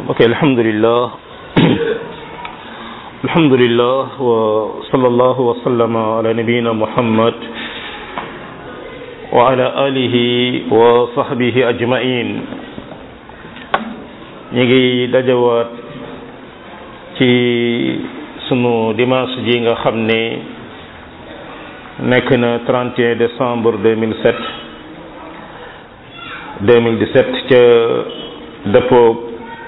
ok alhamdulillah alhamdulillah wa sallallahu wa sallama ala nabiyyina muhammad wa ala alihi wa sahbihi ajma'in. ñi ngi dajawaat ci sunu dimanche ji nga xam ne nekk na 31 décembre 2017 ca dëppoo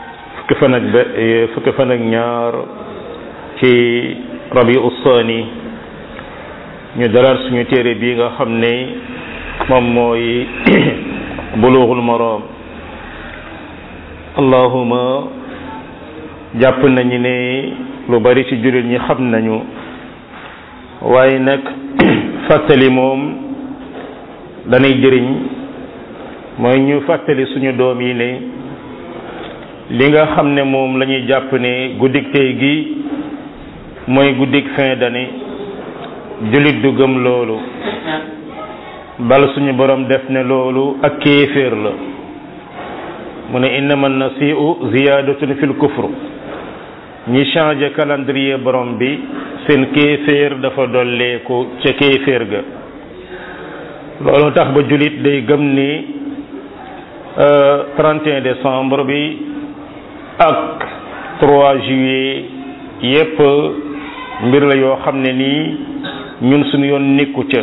fukki fan ak ñaar ci rabiu saani ñu dalal suñu téere bi nga xam ne moom mooy bulughul maram. allahuma jàpp nañu ne lu bari ci jullit ñi xam nañu, waaye nag fàttali moom danay jëriñ. mooy ñu fàttali suñu doom yi ne li nga xam ne moom la ñuy jàpp ne guddik tey gi mooy guddik fin d'année, jullit du gëm loolu, bal suñu borom def ne loolu ak kéeféer la. mu ne innama nasiu ziyadatun fil kufr, ñi changé calendrier borom bi seen kéeféer dafa dolleeku ca kéeféer ga. loolu tax ba jullit day gëm ni 31 décembre bi ak 3 juillet yépp mbir la yoo xam ne nii ñun suñu yoon nekku ca.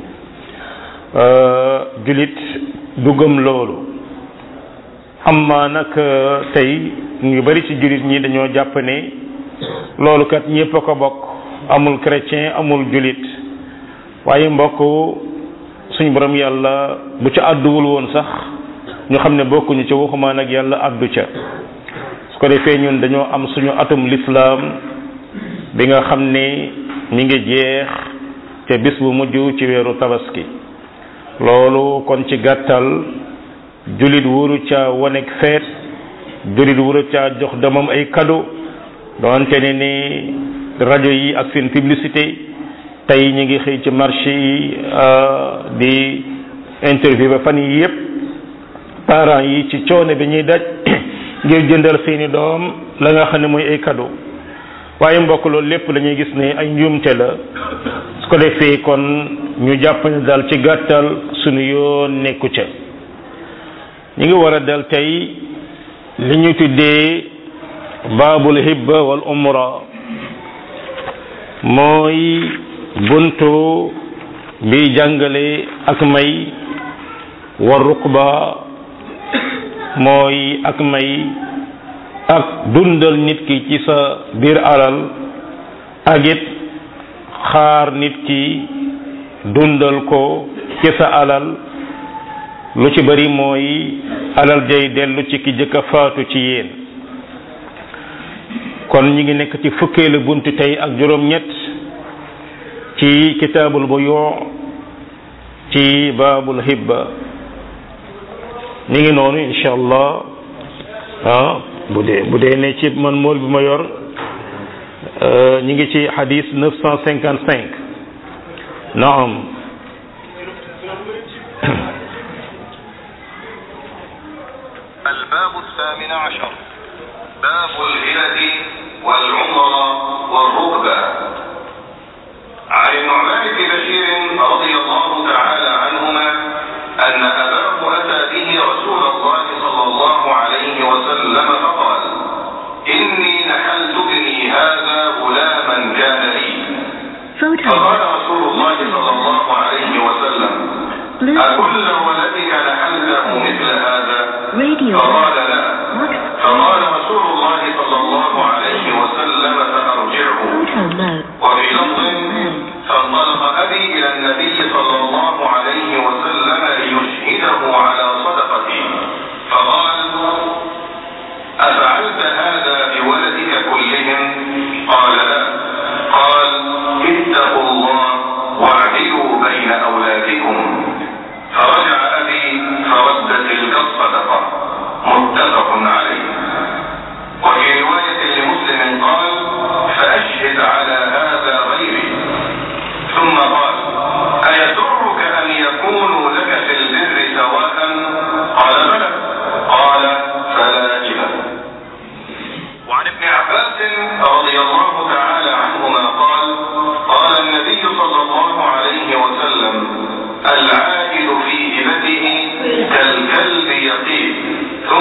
jullit du gëm loolu. amma nag tey ñu bari ci jullit ñi dañoo jàpp ne loolu kat ñépp a ko bokk, amul chrétien amul jullit. waaye mbokk suñu borom yàlla bu ca àdduwul woon sax ñu xam ne bokkuñu ca, waxuma nag yàlla àddu ca. su ko defee ñun dañoo am suñu atum lislaam bi nga xam ne mi ngi jeex ca bis bu mujj ci weeru tabaski. loolu kon ci gàttal jullit wuru ca wanek feet, jullit wuru ca jox damam ay cadeau, doonte ne ni rajo yi ak seen publicité tey ñu ngi xëy ci marché yi di interview ba fan yi yépp parents yi ci coono bi ñuy daj ngir jëndal seeni doom la nga xam ne mooy ay cadeau. waaye mbokk loolu lépp lañuy gis ne ay njuumte la. su ko defee kon ñu jàpp ne daal ci gàttal suñu yoon nekku ca. ñu ngi war a dal tey li ñu tuddee baabul hibba wal umra, mooy buntu bi jàngale ak may, war rukba mooy ak may ak dundal nit ki ci sa biir alal, ak it xaar nit ki dundal ko ci sa alal. lu ci bari mooy alal jay dellu ci ki jëkk a faatu ci yéen. kon ñi ngi nekk ci fukkeelu buntu tey ak juróom-ñett ci kitaabul buyu' ci baabul hibba. ñi ngi noonu insha allah bu dee ne ci man mool bi ma yor ñi ngi ci hadis 955. naam. الباب 18 باب الهبة والعمرة والركبة. عن النعمان بن بشير رضي الله تعالى عنهما أن أباه أتى به رسول الله صلى الله عليه وسلم فقال: إني نحلت ابني هذا غلاما كان لي. فقال رسول الله صلى الله عليه وسلم: أكل ولدك نحلته مثل هذا؟ فقال: لا. فقال رسول الله صلى الله عليه وسلم: فأرجعه. وفي لفظ: فانطلق أبي إلى النبي صلى الله عليه وسلم ليشهده على صدقتي، فقال: أفعلت هذا بولدك كلهم؟ قال: لا. قال: اتقوا الله واعدلوا بين أولادكم. فرجع أبي فرد تلك الصدقة. متفق عليه. وفي رواية لمسلم قال: فأشهد على هذا غيري. ثم قال: أيسرك أن يكونوا لك في البر سواء؟ قال: بلى. قال: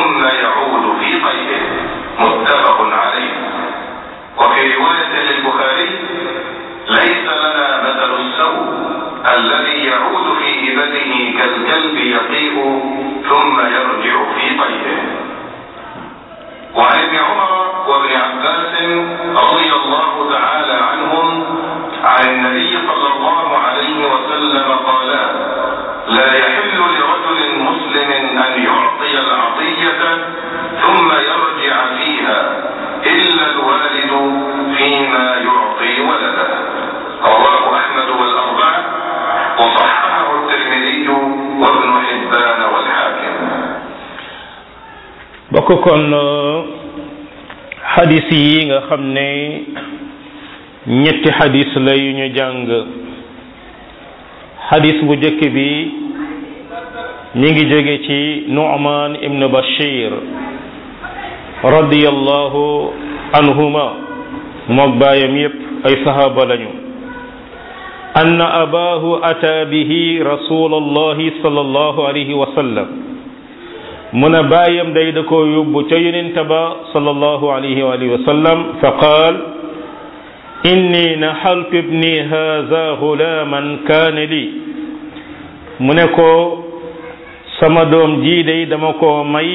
ثم يعود في قيده متفق عليه. وفي رواية للبخاري ليس لنا مثل السوء الذي يعود في إبله كالكلب يقيء ثم يرجع في قيده. وعن ابن عمر وابن عباس رضي الله تعالى عنهم عن النبي صلى الله عليه وسلم قالا: لا يحل لرجل مسلم أن يعطي العطية ثم يرجع فيها إلا الوالد فيما يعطي ولده. رواه أحمد والأربعة وصححه الترمذي وابن حبان والحاكم. bokk kon xadis yi nga xam ne ñetti xadis la yu ñu jàng. xadis bu jëkk bi mi ngi jóge ci Nu'man ibn Bashir radiyallahu anhuma moog baayam yépp ay sahaaba lañu. anna abaahu ataa bihi rasulallahi sallallahu alayhi wa sallam mu ne baayam day da koo yóbbu ca yonent ba sallallahu alayhi wa sallam fa qaal: inni nahaltu ibni haza gulaman kaana li. mu ne ko sama doom jii day dama koo may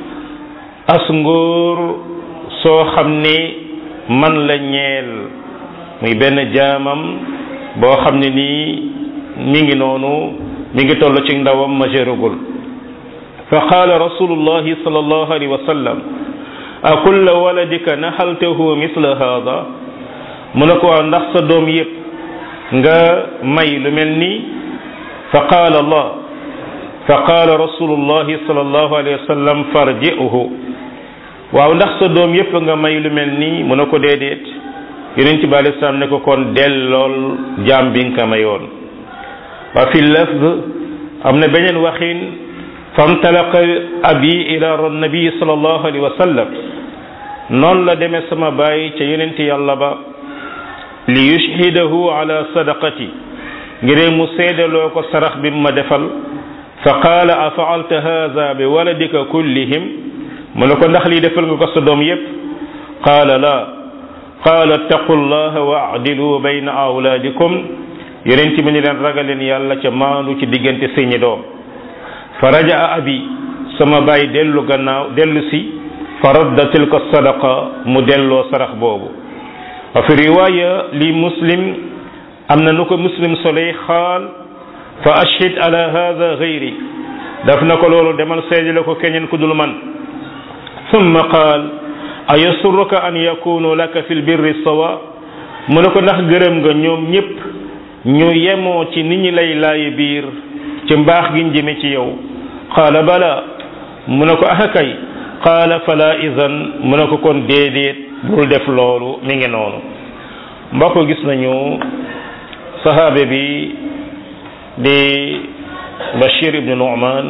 as ngóor soo xam ne man la ñeel, muy benn jaamam boo xam ne nii mi ngi noonu mi ngi toll ci ndawam majeerugul. fa qaala rasulullahi sallallahu alayhi wa sallam: a kulla waladika nahaltahu misla hada. mu ne ko waaw ndax sa doom yépp nga may lu mel nii. fa qaala allah fa qaala rasulullahi sallallahu alayhi wa sallam: farji'uhu. waaw ndax sa doom yépp nga may lu mel nii. mu ne ko déedéet. yonent bi alayhi salaam ne ko kon dellool jaam bi nga ko mayoon. wa fi lafz am na beneen waxin: famtalaqa abi ila nabi sallallahu alayhi wa sallam. noonu la demee sama baay ca yonent yàlla ba li yushhidahu ala sadaqati ngir mu seedaloo ko sarax bi ma defal. fa qaala: a fa'alta hadha bi waladika kullihim. mu ne ko ndax lii defal nga ko sa doom yépp. qaala la. qaala: ittaqullaha wa a'dilu bayna awlaadikum. yonent bi ni leen ragal leen yàlla ca maandu ci diggante seeni doom. fa raja'a abi sama baay dellu si fa radda tilka sadaqa mu delloo sarax boobu. wa fi riwaaya li muslim am na nu ko muslim soley xaal: fa ashhid ala hadha ghayri. daf na ko loolu demal seedale ko keneen ku dul man. thumma qaal: ayasurruka an yakunu laka fil birri sawa. mu ne ko ndax gërëm nga ñoom ñépp ñu yemoo ci ni ñi lay laayi biir ci mbaax gi jëme ci yow. qaala bala. mu ne ko ah kay. qaala fala idan. mu ne ko kon déedéet bul def loolu. mi ngi noonu. mbokk gis nañu sahaabe bi di Bashir ibn Nu'man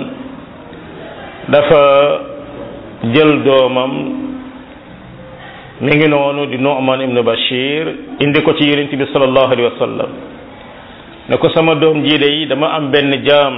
dafa jël doomam mi ngi noonu di Nu'man ibn Bashir indi ko ci yonent bi sallallahu alayhi wa sallam ne ko sama doom ji de dama am benn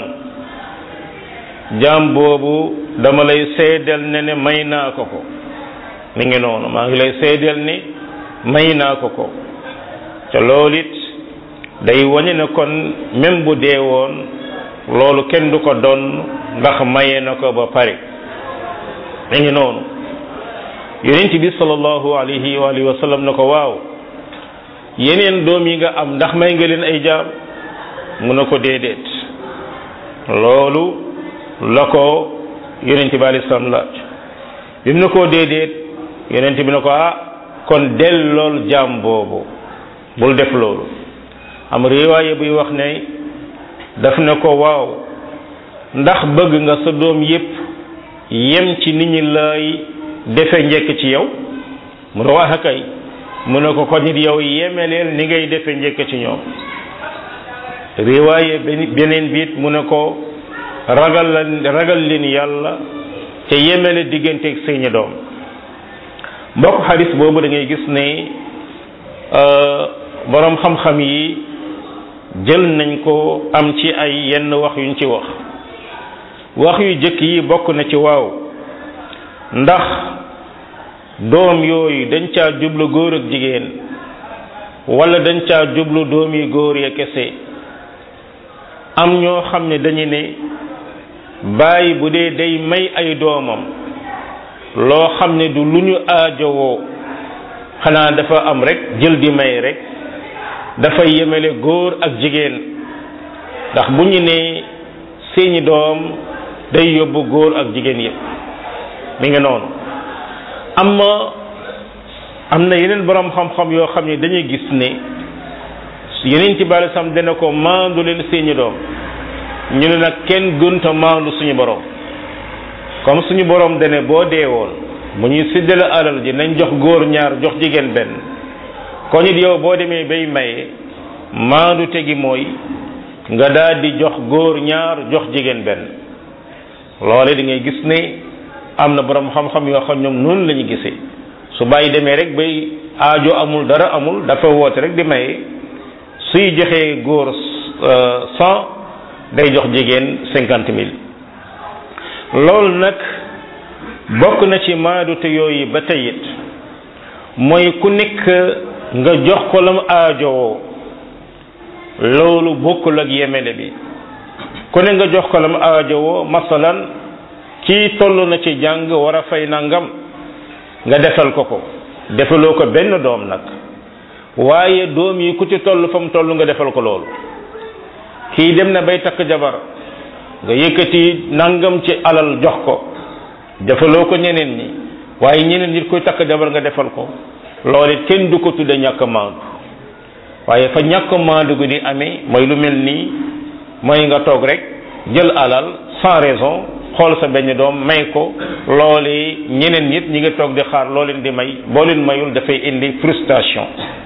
jaam boobu dama lay seedeel ne may naa ko ko. mi ngi noonu maa ngi lay seedeel ni may naa ko ko. te loolu it day wañe ne kon même bu dee woon loolu kenn du ko doon ndax maye na ko ba pare. mi ngi noonu yonent bi sallallahu alayhi wa sallam na ko waaw yeneen doom yi nga am ndax may nga leen ay jaam. mu ne ko déedéet. loolu la ko yonent bi alayhi salaam laaj. bi mu ne ko déedéet yonent bi ne ko kon dellool jaam boobu bul def loolu. am riwaaye buy wax ne daf ne ko waaw ndax bëgg nga sa doom yépp yem ci nit ñi lay defe njëkk ci yow. mu ne wax kay. mu ne ko kon nit yow yemeleel ni ngay defe njëkk ci ñoom. riwaaye beneen biit mu ne ko ragal leen yàlla te yemele digganteeg seeni doom. mbokk xadis boobu da ngay gis ne borom xam-xam yi jël nañ ko am ci ay yenn wax yuñ ci wax yu jëkk yi bokk na ci waaw ndax doom yooyu dañ caa jublu góor ak jigéen wala dañ caa jublu doom yi góor ya kese am ñoo xam ne dañu ne bàyyi bu dee day may ay doomam loo xam ne du lu ñu aajowoo xanaa dafa am rek jël di may rek dafay yemele góor ak jigéen ndax bu ñu ne seeni doom day yóbbu góor ak jigéen yépp mi ngi noonu am na yeneen borom xam-xam yoo xam ne dañuy gis ne yeneen ci bari sam dana ko maandu leen seeni doom ñu ne nag kenn gënta maandu suñu borom comme suñu borom dane boo deewoon bu ñuy séddale alal ji nañ jox góor ñaar jox jigéen benn ko nit yow boo demee bay maye maandu tegi mooy nga daal di jox góor ñaar jox jigéen benn loole di ngay gis ne am na borom xam-xam yoo xam ñoom noonu la ñu gisee su bàyyi demee rek bay aajo amul dara amul dafa woote rek di maye suy joxee góor 100 day jox jigéen 50,000 loolu nag bokk na ci maadute yooyu ba tey it mooy ku nekk nga jox ko lam aajowoo loolu bokkul ak yemele bi ku ne nga jox ko lam aajowoo masalan kii toll na ci jàng war a fay nangam nga defal ko defaloo ko benn doom nag waaye doom yi ku ci toll fa mu toll nga defal ko loolu kii dem na bay takk jabar nga yëkkati nangam ci alal jox ko defaloo ko ñeneen ñi waaye ñeneen ñi koy takk jabar nga defal ko loolu it kenn du ko tudde ñàkk maandu waaye fa ñàkk maandu gu di amee mooy lu mel nii mooy nga toog rek jël alal sans raison xool sa benn doom may ko loolu ñeneen nit ñi nga toog di xaar loo leen di may boo leen mayul dafay indi frustration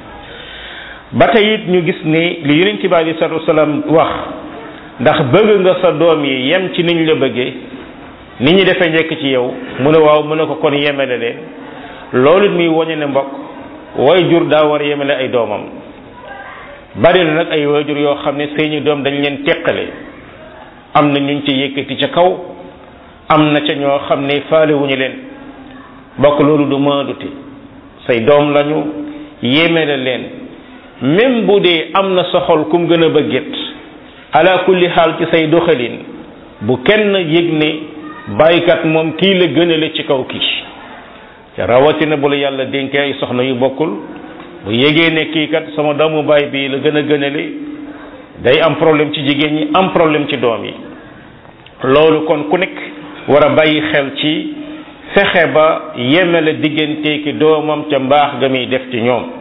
ba tey it ñu gis ni li yonent bi alayhi salaatu wasalaam wax ndax bëgg nga sa doom yi yem ci niñ la bëggee nit ñi dafay njëkk ci yow mu ne waaw mu ne ko kon yemele leen loolu it muy woñe ne mbokk waajur daa war a yemele ay doomam bari na nag ay waajur yoo xam ne seeni doom dañ leen teqale am na ñu ci yëkkati ca kaw am na ca ñoo xam ne faale wuñu leen bokk loolu du maandute say doom lañu yemele leen même bu dee am na sa xol kum gën a bëgget ala kulli xaal ci say doxalin bu kenn yëg ne bàyyikat moom kii la gënale ci kaw kii rawatina bu la yàlla dénkee ay soxna yu bokkul bu yégee ne kii kat sama doomu baay bi la gën a gënale day am problème ci jigéen ñi am problème ci doom yi loolu kon ku nekk war a bàyyi xel ci fexe ba yemele diggante ki doomam ca mbaax ga muy def ci ñoom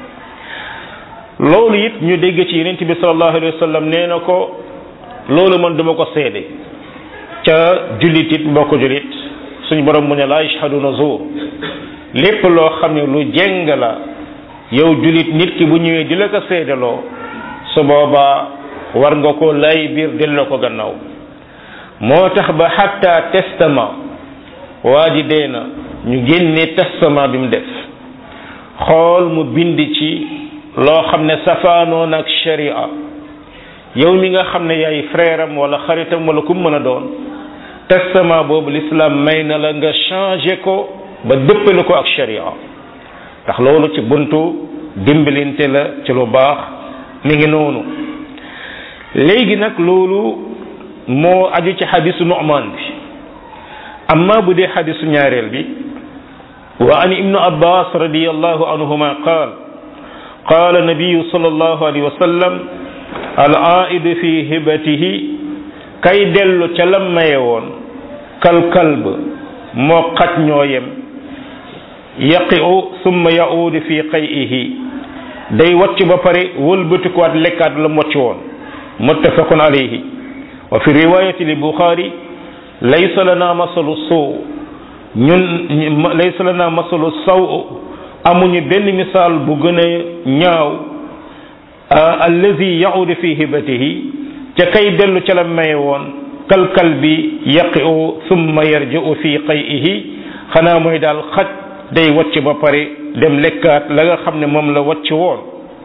loolu it ñu dégg ci yonent bi sallallahu alayhi wa sallam nee na ko loolu man duma ko seede ca jullit it mbokk jullit suñu borom mu ne la yashhaduna zuur lépp loo xam ne lu jeng la yow jullit nit ki bu ñëwee di la ko seedeloo su boobaa war nga ko lay biir delloo ko gannaaw moo tax ba xatta testament waa ji dee na ñu génne testament bi mu def xool mu bind ci loo xam ne safaanoon ak sharia yow mi nga xam ne yaay frère am wala xaritam wala ku mën a doon testament boobu l'islam may na la nga changé ko ba dëppale ko ak sharia ndax loolu ci buntu dimbalinte la ci lu baax mi ngi noonu léegi nag loolu moo aju ci xadisu Nu'man bi amma bu dee xadisu ñaareel bi wa an ibnu abbas radiyallahu anhuma qaal qaala nabiyu sallallahu alayhi wa sallam al aidu fi hibatihi kay dellu ca lam maye woon kal kalb moo xaj ñoo yem yaqi'u summa ya'udu fi qay'ihi day wacc ba pare wëlbatikuwaat lekkaat la mu wacc woon muttafaqun alayhi wa fi riwayati li bukhari laysa lana masalu suu ñun laysa lana masalu saw amuñu benn misaal bu gën a ñaaw allazi ya'udu fi hibatihi ca kay dellu ca la maye woon kalkal bi yaqi'u thumma yarji'u fi qay'ihi xanaa mooy daal xaj day wacc ba pare dem lekkaat la nga xam ne moom la wacc woon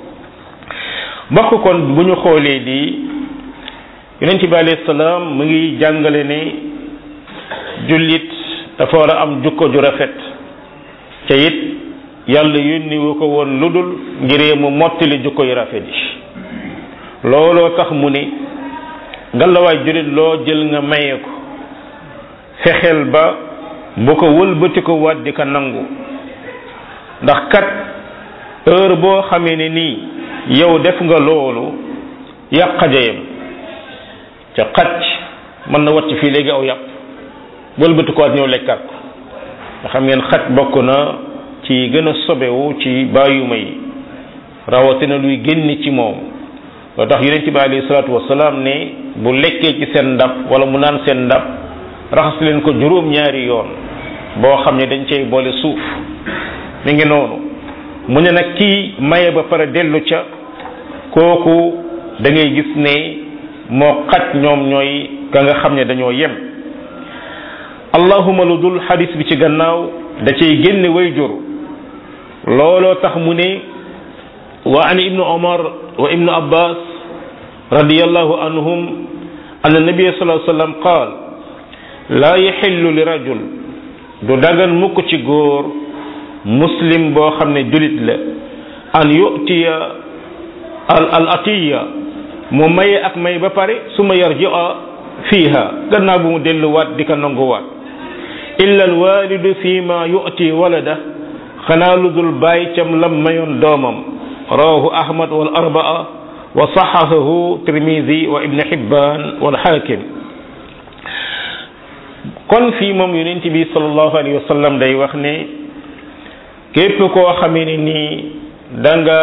bokk kon bu ñu xoolee di yonent bi alayhi salaam mu ngi jàngale ne jullit dafa war a am jukko ju rafet te it yàlla yónni wu ko woon lu dul ngir mu mottali jukko yu rafet yi looloo tax mu ni ngalawaay julit loo jël nga maye ko fexeel ba bu ko wëlbati ko waat di ko nangu ndax kat heure boo xamee ne nii yow def nga loolu yàq xajayam ca xaj mën na wàcc fii léegi aw yàpp wëlbati ko waat ñëw lekkaat ko nga xam ngeen xaj bokk na ci gën a sobewu ci bàyyuma yi rawatina luy génn ci moom loo tax yonent bi alayhi salaatu wasalaam ne bu lekkee ci seen ndab wala mu naan seen ndab raxas leen ko juróom-ñaari yoon boo xam ne dañ cey boole suuf mi ngi noonu mu ne nag kii maye ba pare dellu ca kooku da ngay gis ne moo xaj ñoom ñooy ka nga xam ne dañoo yem allahuma lu dul xadis bi ci gannaaw da cay génne way jur looloo tax mu ne wa an ibnu omar wa ibnu abbas radiyallahu anhum an nabiya sallallahu alayhi wa sallam qaal laa yaxillu li rajul du dagan mukk ci góor muslim boo xam ne julit la an yu'tiya al atiya mu maye ak may ba pare su ma yarji'a fiiha gannaaw bu mu delluwaat di ko nanguwaat illa al walidu fi ma yu'ti walada xanaa lu dul bàyyi cam lam mayoon doomam rawahu ahmad wal arbaa wa saxahahu tirmidi wa ibn hibban wal hakim kon fii moom yonent bi sallallahu alayhi wa sallam day wax ne képp koo xamee ne nii da nga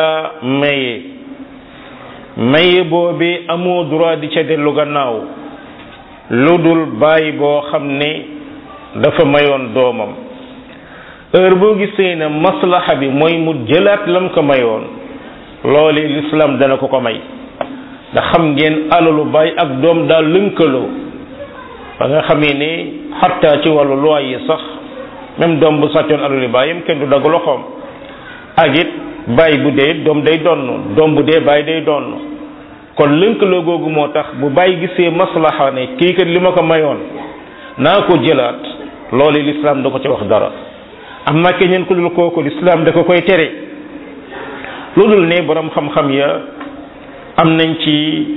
maye boobi amoo droit di ca dellu gannaaw lu dul bàyyi boo xam ne dafa mayoon doomam heure boo gisee ne maslaha bi mooy mu jëlaat lam ko mayoon loole l'islam dana ko may ndax xam ngeen alalu bàyyi ak doom daal lënkaloo ba nga xamee ne xatta ci wàllu loi yi sax même doom bu sàccoon alalu bàyyam kenn du dagg loxoom ak it bàyyi bu dee doom day donn doom bu dee bàyyi day donn kon lënkaloo googu moo tax bu bàyyi gisee maslaha ne kii kat li ma ko mayoon naa ko jëlaat loolu l'islam da ko ci wax dara am na keneen ku dul kooku l'islam da ko koy tere lu dul ne borom xam-xam ya am nañ ci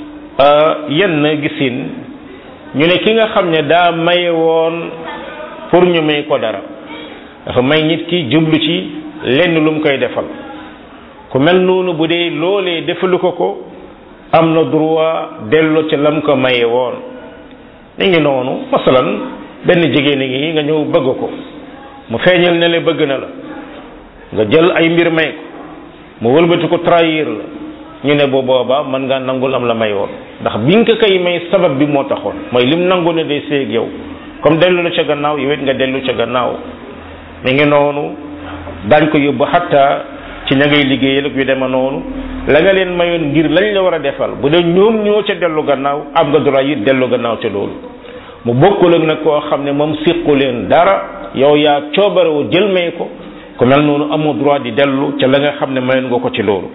yenn gisin ñu ne ki nga xam ne daa maye woon pour ñu may ko dara dafa may nit ki jublu ci lenn lu mu koy defal ku mel noonu bu dee loolee defalu ko am na droit dellu ci lam ko maye woon ni ngi noonu masalan benn jigéen ngi nga ñëw bëgg ko mu feeñal ne le bëgg na la nga jël ay mbir may ko mu wëlbati ko trahir la ñu ne bu boobaa mën ngaa nangul am la may woon ndax bi nga ko koy may sabab bi moo taxoon mooy lim nangu ne day séeg yow comme dellu la ca gannaaw yow it nga dellu ca gannaaw mi ngi noonu daañ ko yóbbu xatta ci ña ngay liggéeyal ak yu dema noonu la nga leen mayoon ngir lañ la war a defal bu dee ñoom ñoo ca dellu gannaaw am nga droit yi dellu gannaaw ca loolu mu bokkul ak nag koo xam ne moom siqu leen dara yow yaa coobarewu jël may ko ku mel noonu amoo droit di dellu ca la nga xam ne mayoon nga ko ci loolu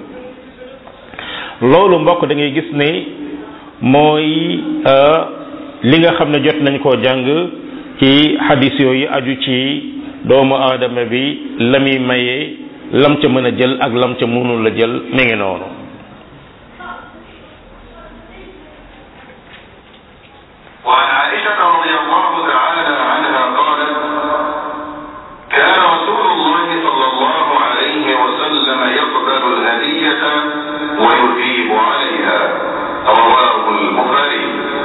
loolu mbokk da ngay gis ne mooy li nga xam ne jot nañ koo jàng ci hadis yooyu aju ci doomu aadama bi la muy mayee lam ca mën a jël ak lam ca mënul la jël mi ngi noonu وعن عائشة رضي الله تعالى عنها قالت كان رسول الله صلى الله عليه وسلم يقبل الهدية ويجيب عليها رواه البخاري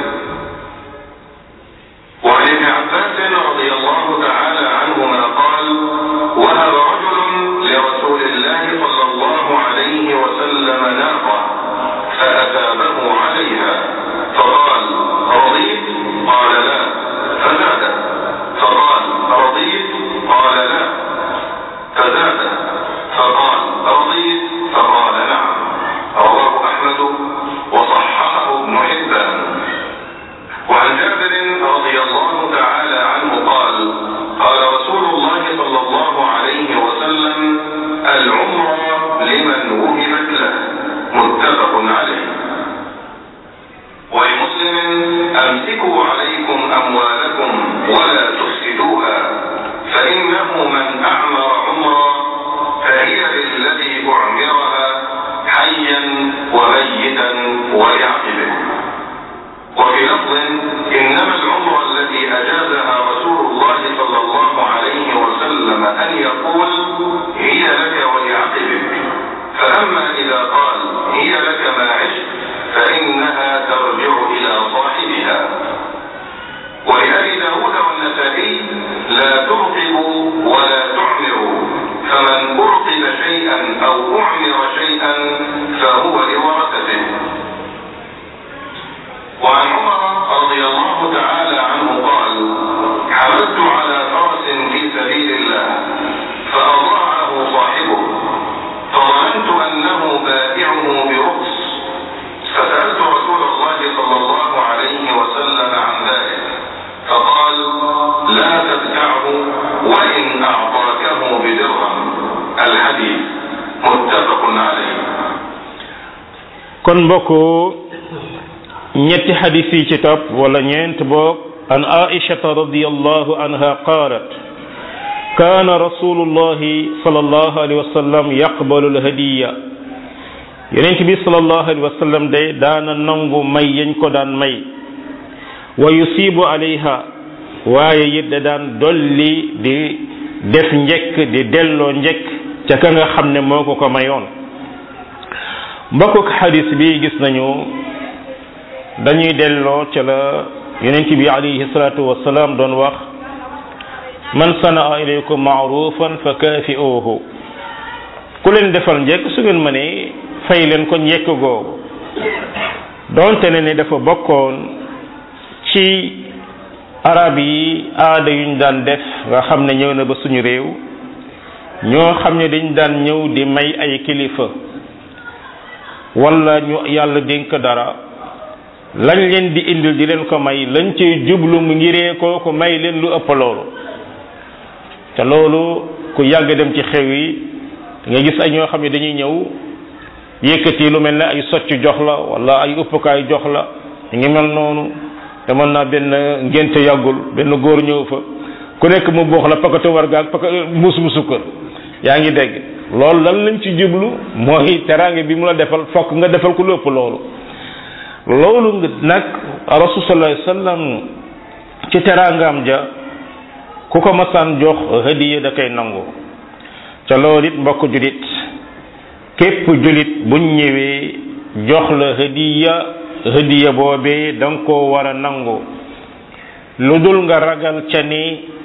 وعن ابن عباس رضي الله تعالى عنهما قال وهب رجل لرسول الله صلى الله عليه وسلم ولأبي داود والنسائي لا ترقبوا ولا تعمروا فمن أرقب شيئا أو أعمر شيئا فهو لورثته. وعن عمر رضي الله تعالى عنه قال حملت على فرس في سبيل الله فأضاعه صاحبه فظننت أنه بائعه برخص فسألت رسول الله صلى الله عليه وسلم عن ذلك فقال لا تبتعه وإن أعطاكه بدرهم. الحديث متفق عليه. kon mbokk ñetti hadith yi ci topp wala ñeent boog an Aisha radiyallahu anha qalat كان رسول الله صلى الله عليه وسلم يقبل الهدية yonent bi sallallahu alayhi wa sallam day daana nangu may yañ ko daan may wa yusibu alayha waaye it da daan dolli di def njëkk di delloo njëkk ca ka nga xam ne moo ko mayoon. mbokk xadis bi gis nañu dañuy delloo ca la yonent bi alayhi salatu wasalaam doon wax man sanaa ilaykum maarufan fa kaafi'uuhu ku leen defal njëkk su ngeen mënee fay leen ko njëkk googu donte ne dafa bokkoon ci arab yi aada yuñ daan def nga xam ne ñëw na ba suñu réew ñoo xam ne dañ daan ñëw di may ay kilifa wala ñu yàlla dénk dara lañ leen di indil di leen ko may lañ cay jublu mu ngiree kooku may leen lu ëpp loolu te loolu ku yàgg dem ci xew yi nga gis ay ñoo xam ne dañuy ñëw yëkkati lu mel ne ay socc jox la wala ay uppukaay jox la ngi mel noonu te mën naa benn ngénte yàggul benn góor ñëw fa ku nekk mu boox la pakatu warga ak muus mu sukkër yaa ngi dégg loolu lan lañ ci jublu mooy teraange bi mu la defal fokk nga defal ko lu ëpp loolu nga nag rasul sallallahu alayhi wasallam ci teraangaam ja ku ko masaan jox hadiya da koy nangu ca loolu it mbokk julit képp julit buñ ñëwee jox la hadiya boobee da nga koo war a nangu lu dul nga ragal ca ni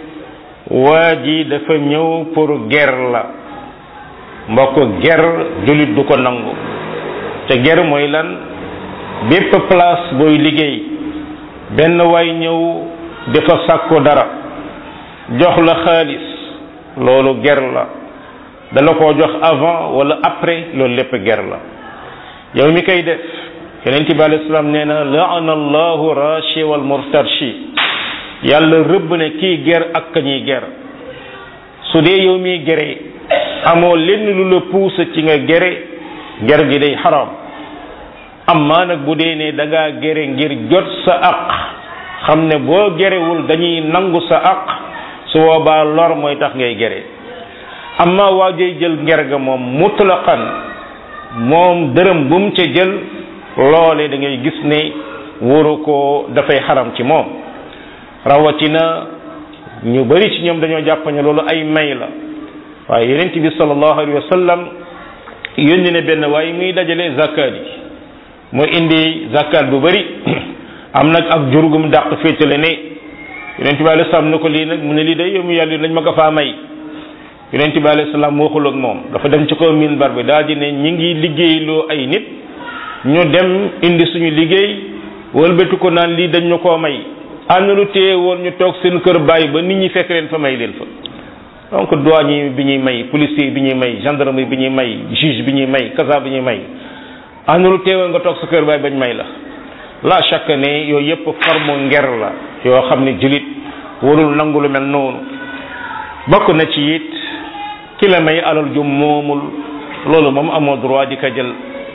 waa ji dafa ñëw pour ger la mbokk ger julit du ko nangu te ger mooy lan bépp place booy liggéey benn waay ñëw dafa sàkko dara jox la xaalis loolu ger la dala koo jox avant wala après loolu lépp ger la yow mi koy def yonent bi alayhi salaam nee na la'ana allahu rashi wal murtarshi yàlla rëbb ne kii ger ak ka ñuy ger su dee yow miy gere amoo lenn lu la puusa ci nga gere ger gi day xaram amma nag bu dee ne da ngaa gere ngir jot sa aq xam ne boo gerewul dañuy nangu sa aq su boobaa lor mooy tax ngay gere amma waajay jël nger ga moom mutlaqan moom dërëm bu mu ca jël loole da ngay gis ne wóoru ko dafay xaram ci moom rawatina ñu bari ci ñoom dañoo jàpp ne loolu ay may la waaye yonent bi sallallahu alayhi wa sallam yónni ne benn waaye muy dajale zakat yi mu indi zakat bu bari am nag ak jurgum dàq féetale ne yonent bi alayhi salaam ne ko lii nag mu ne lii day yow mu yàlla lañ ma ko faa may yonent bi alayhi salaam waxul ak moom dafa dem ci kaw minbar bi daal di ne ñi ngi liggéeyloo ay nit ñu dem indi suñu liggéey wëlbati ko naan lii dañ ñu koo may am na lu téye woon ñu toog seen kër bàyyi ba nit ñi fekk leen fa may leen fa donc douanier bi ñuy may policier bi ñuy may gendarmerie bi ñuy may juge bi ñuy may kaza bi ñuy may am na lu téye woon nga toog sa kër bàyyi bañ may la chaque ne yooyu yëpp forme nger la yoo xam ne julit warul nangu lu mel noonu bokk na ci it ki la may alal ju moomul loolu moom amoo droit di ko jël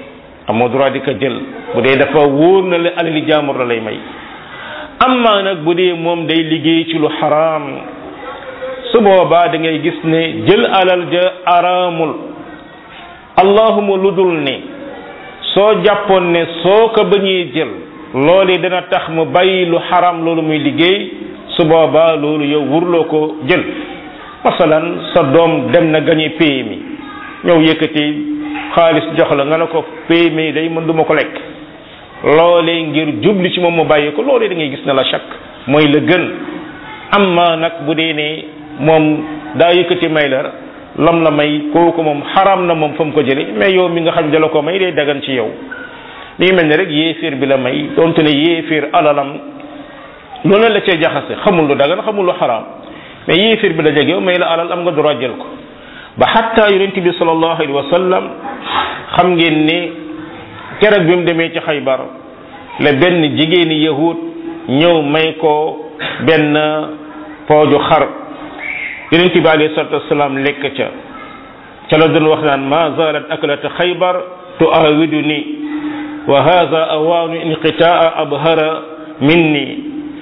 bu dee dafa wóor na la alali jaamur la lay may amma nag bu dee moom day liggéey ci lu xaraam su boobaa da ngay gis ne jël alal ja araamul allahuma lu dul ne soo jàppoon ne soo ko bañee jël loolu dana tax mu bàyyi lu xaraam loolu muy liggéey su boobaa loolu yow wurloo ko jël masalan sa doom dem na gañe PMI ñëw yëkkati xaalis jox la nga ne ko PMI day mën duma ko lekk loolee ngir jubli ci moom mu bàyyi ko loolee da ngay gis ne la chak mooy la gën. amma nag bu dee ne moom daa yëkkati may la lam la may kooku moom xaraam na moom fa mu ko jële mais yow mi nga xam ne dala ko may day dagan ci yow. li mel ne rek yéeféer bi la may donte ne yéeféer alalam loolu la cee jaxase xamul lu dagan xamul lu xaraam mais yéeféer bi la jeg yow may la alal am nga droit jël ko. ba xatta yonent bi sallallahu alayhi wa sallam xam ngeen ne keroog bi mu demee ci Xaybar la benn jigéeni yahud ñëw may ko benn pooju xar yonent bi alayhi salatu wasalaam lekk ca la doon wax naan ma zalat aklat Xaybar tuawiduni wa hadha awaanu inqitaa abhara minni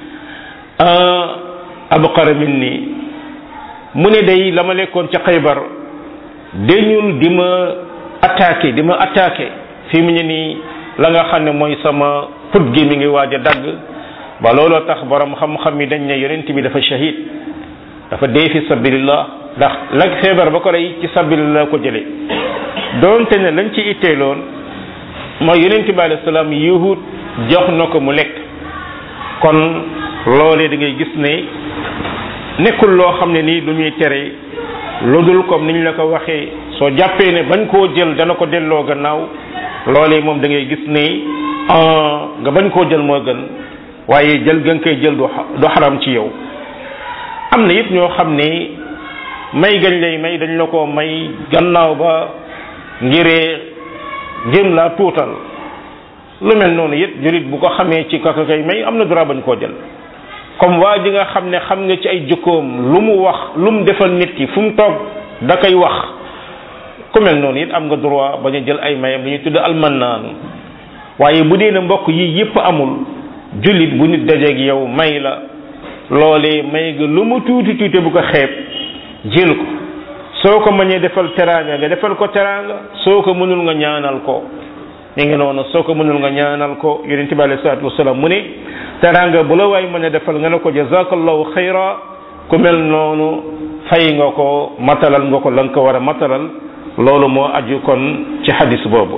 abqara minni mu ne day la ma lekkoon ca Xaybar dañul di ma attaqué fi mu ne nii la nga xam ne mooy sama put gi mi ngi waaj a dagg ba looloo tax borom xam-xam yi dañ ne yonent bi dafa shahid dafa dee fi sabilillah ndax la feebar ba ko rey ci sabilillah ko jële doonte ne lañ ci itteeloon mooy yonent bi alayhi salaam yahud jox na ko mu lekk kon loolee da ngay gis ne nekkul loo xam ne nii lu ñuy tere lu dul comme niñ la ko waxee soo jàppee ne bañ koo jël dana ko delloo gannaaw loolee moom da ngay gis ne nga bañ koo jël moo gën waaye jël ga nga koy jël du xaram ci yow. am na it ñoo xam ne may gañ lay may dañ la ko may gannaaw ba ngiree jéem laa tuutal lu mel noonu it jurit bu ko xamee ci kaka kay may am na droit bañ koo jël. comme waa ji nga xam ne xam nga ci ay jukkoom lu mu wax lu mu defal nit ki fu mu toog da koy wax ku mel noonu it am nga droit bañ a jël ay mayam li ñuy tudd almannaan waaye bu dee ne mbokk yi yëpp amul jullit bu nit dajeeg yow may la loolee may nga lu mu tuuti tuuti bu ko xeeb jël ko soo ko mënee defal teraanga nga defal ko teraanga soo ko mënul nga ñaanal ko mi ngi noonu soo ko mënul nga ñaanal ko yonent bi alayhi salaatu wasalaam mu ne teraanga bu la waay mën a defal nga ne ko jazakallahu xayra ku mel noonu fay nga ko matalal nga ko la nga ko war a matalal loolu moo aju kon ci xadis boobu.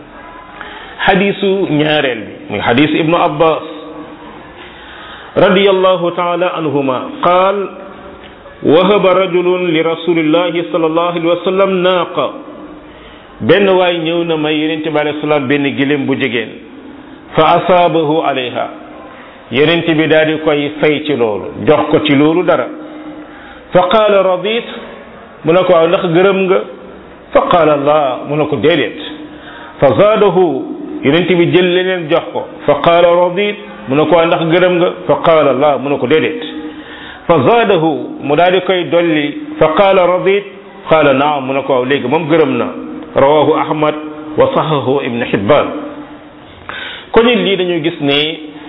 xadisu ñaareel bi muy xadis ibnu abbas radiyallahu taala anhuma qaal wahaba rajulun li rasulillahi sallallahu alayhi wa sallam naaqa benn waay ñëw na may yonent bi alayhi salaam benn giléem bu jigéen fa asaabahu alayha yonent bi daal di koy fay ci loolu jox ko ci loolu dara fa qaala radit mu ne ko waaw ndax gërëm nga fa qaala laa mu ne ko déedéet fa zaadahu yonent bi jël leneen jox ko fa qaala radit mu ne ko waaw ndax gërëm nga fa qaala laa mu ne ko déedéet fa zaadahu mu daal di koy dolli fa qaala radit qaala naam mu ne ko waaw léegi moom gërëm na rawahu ahmad wa sahahu ibn hibban kon it lii dañu gis ne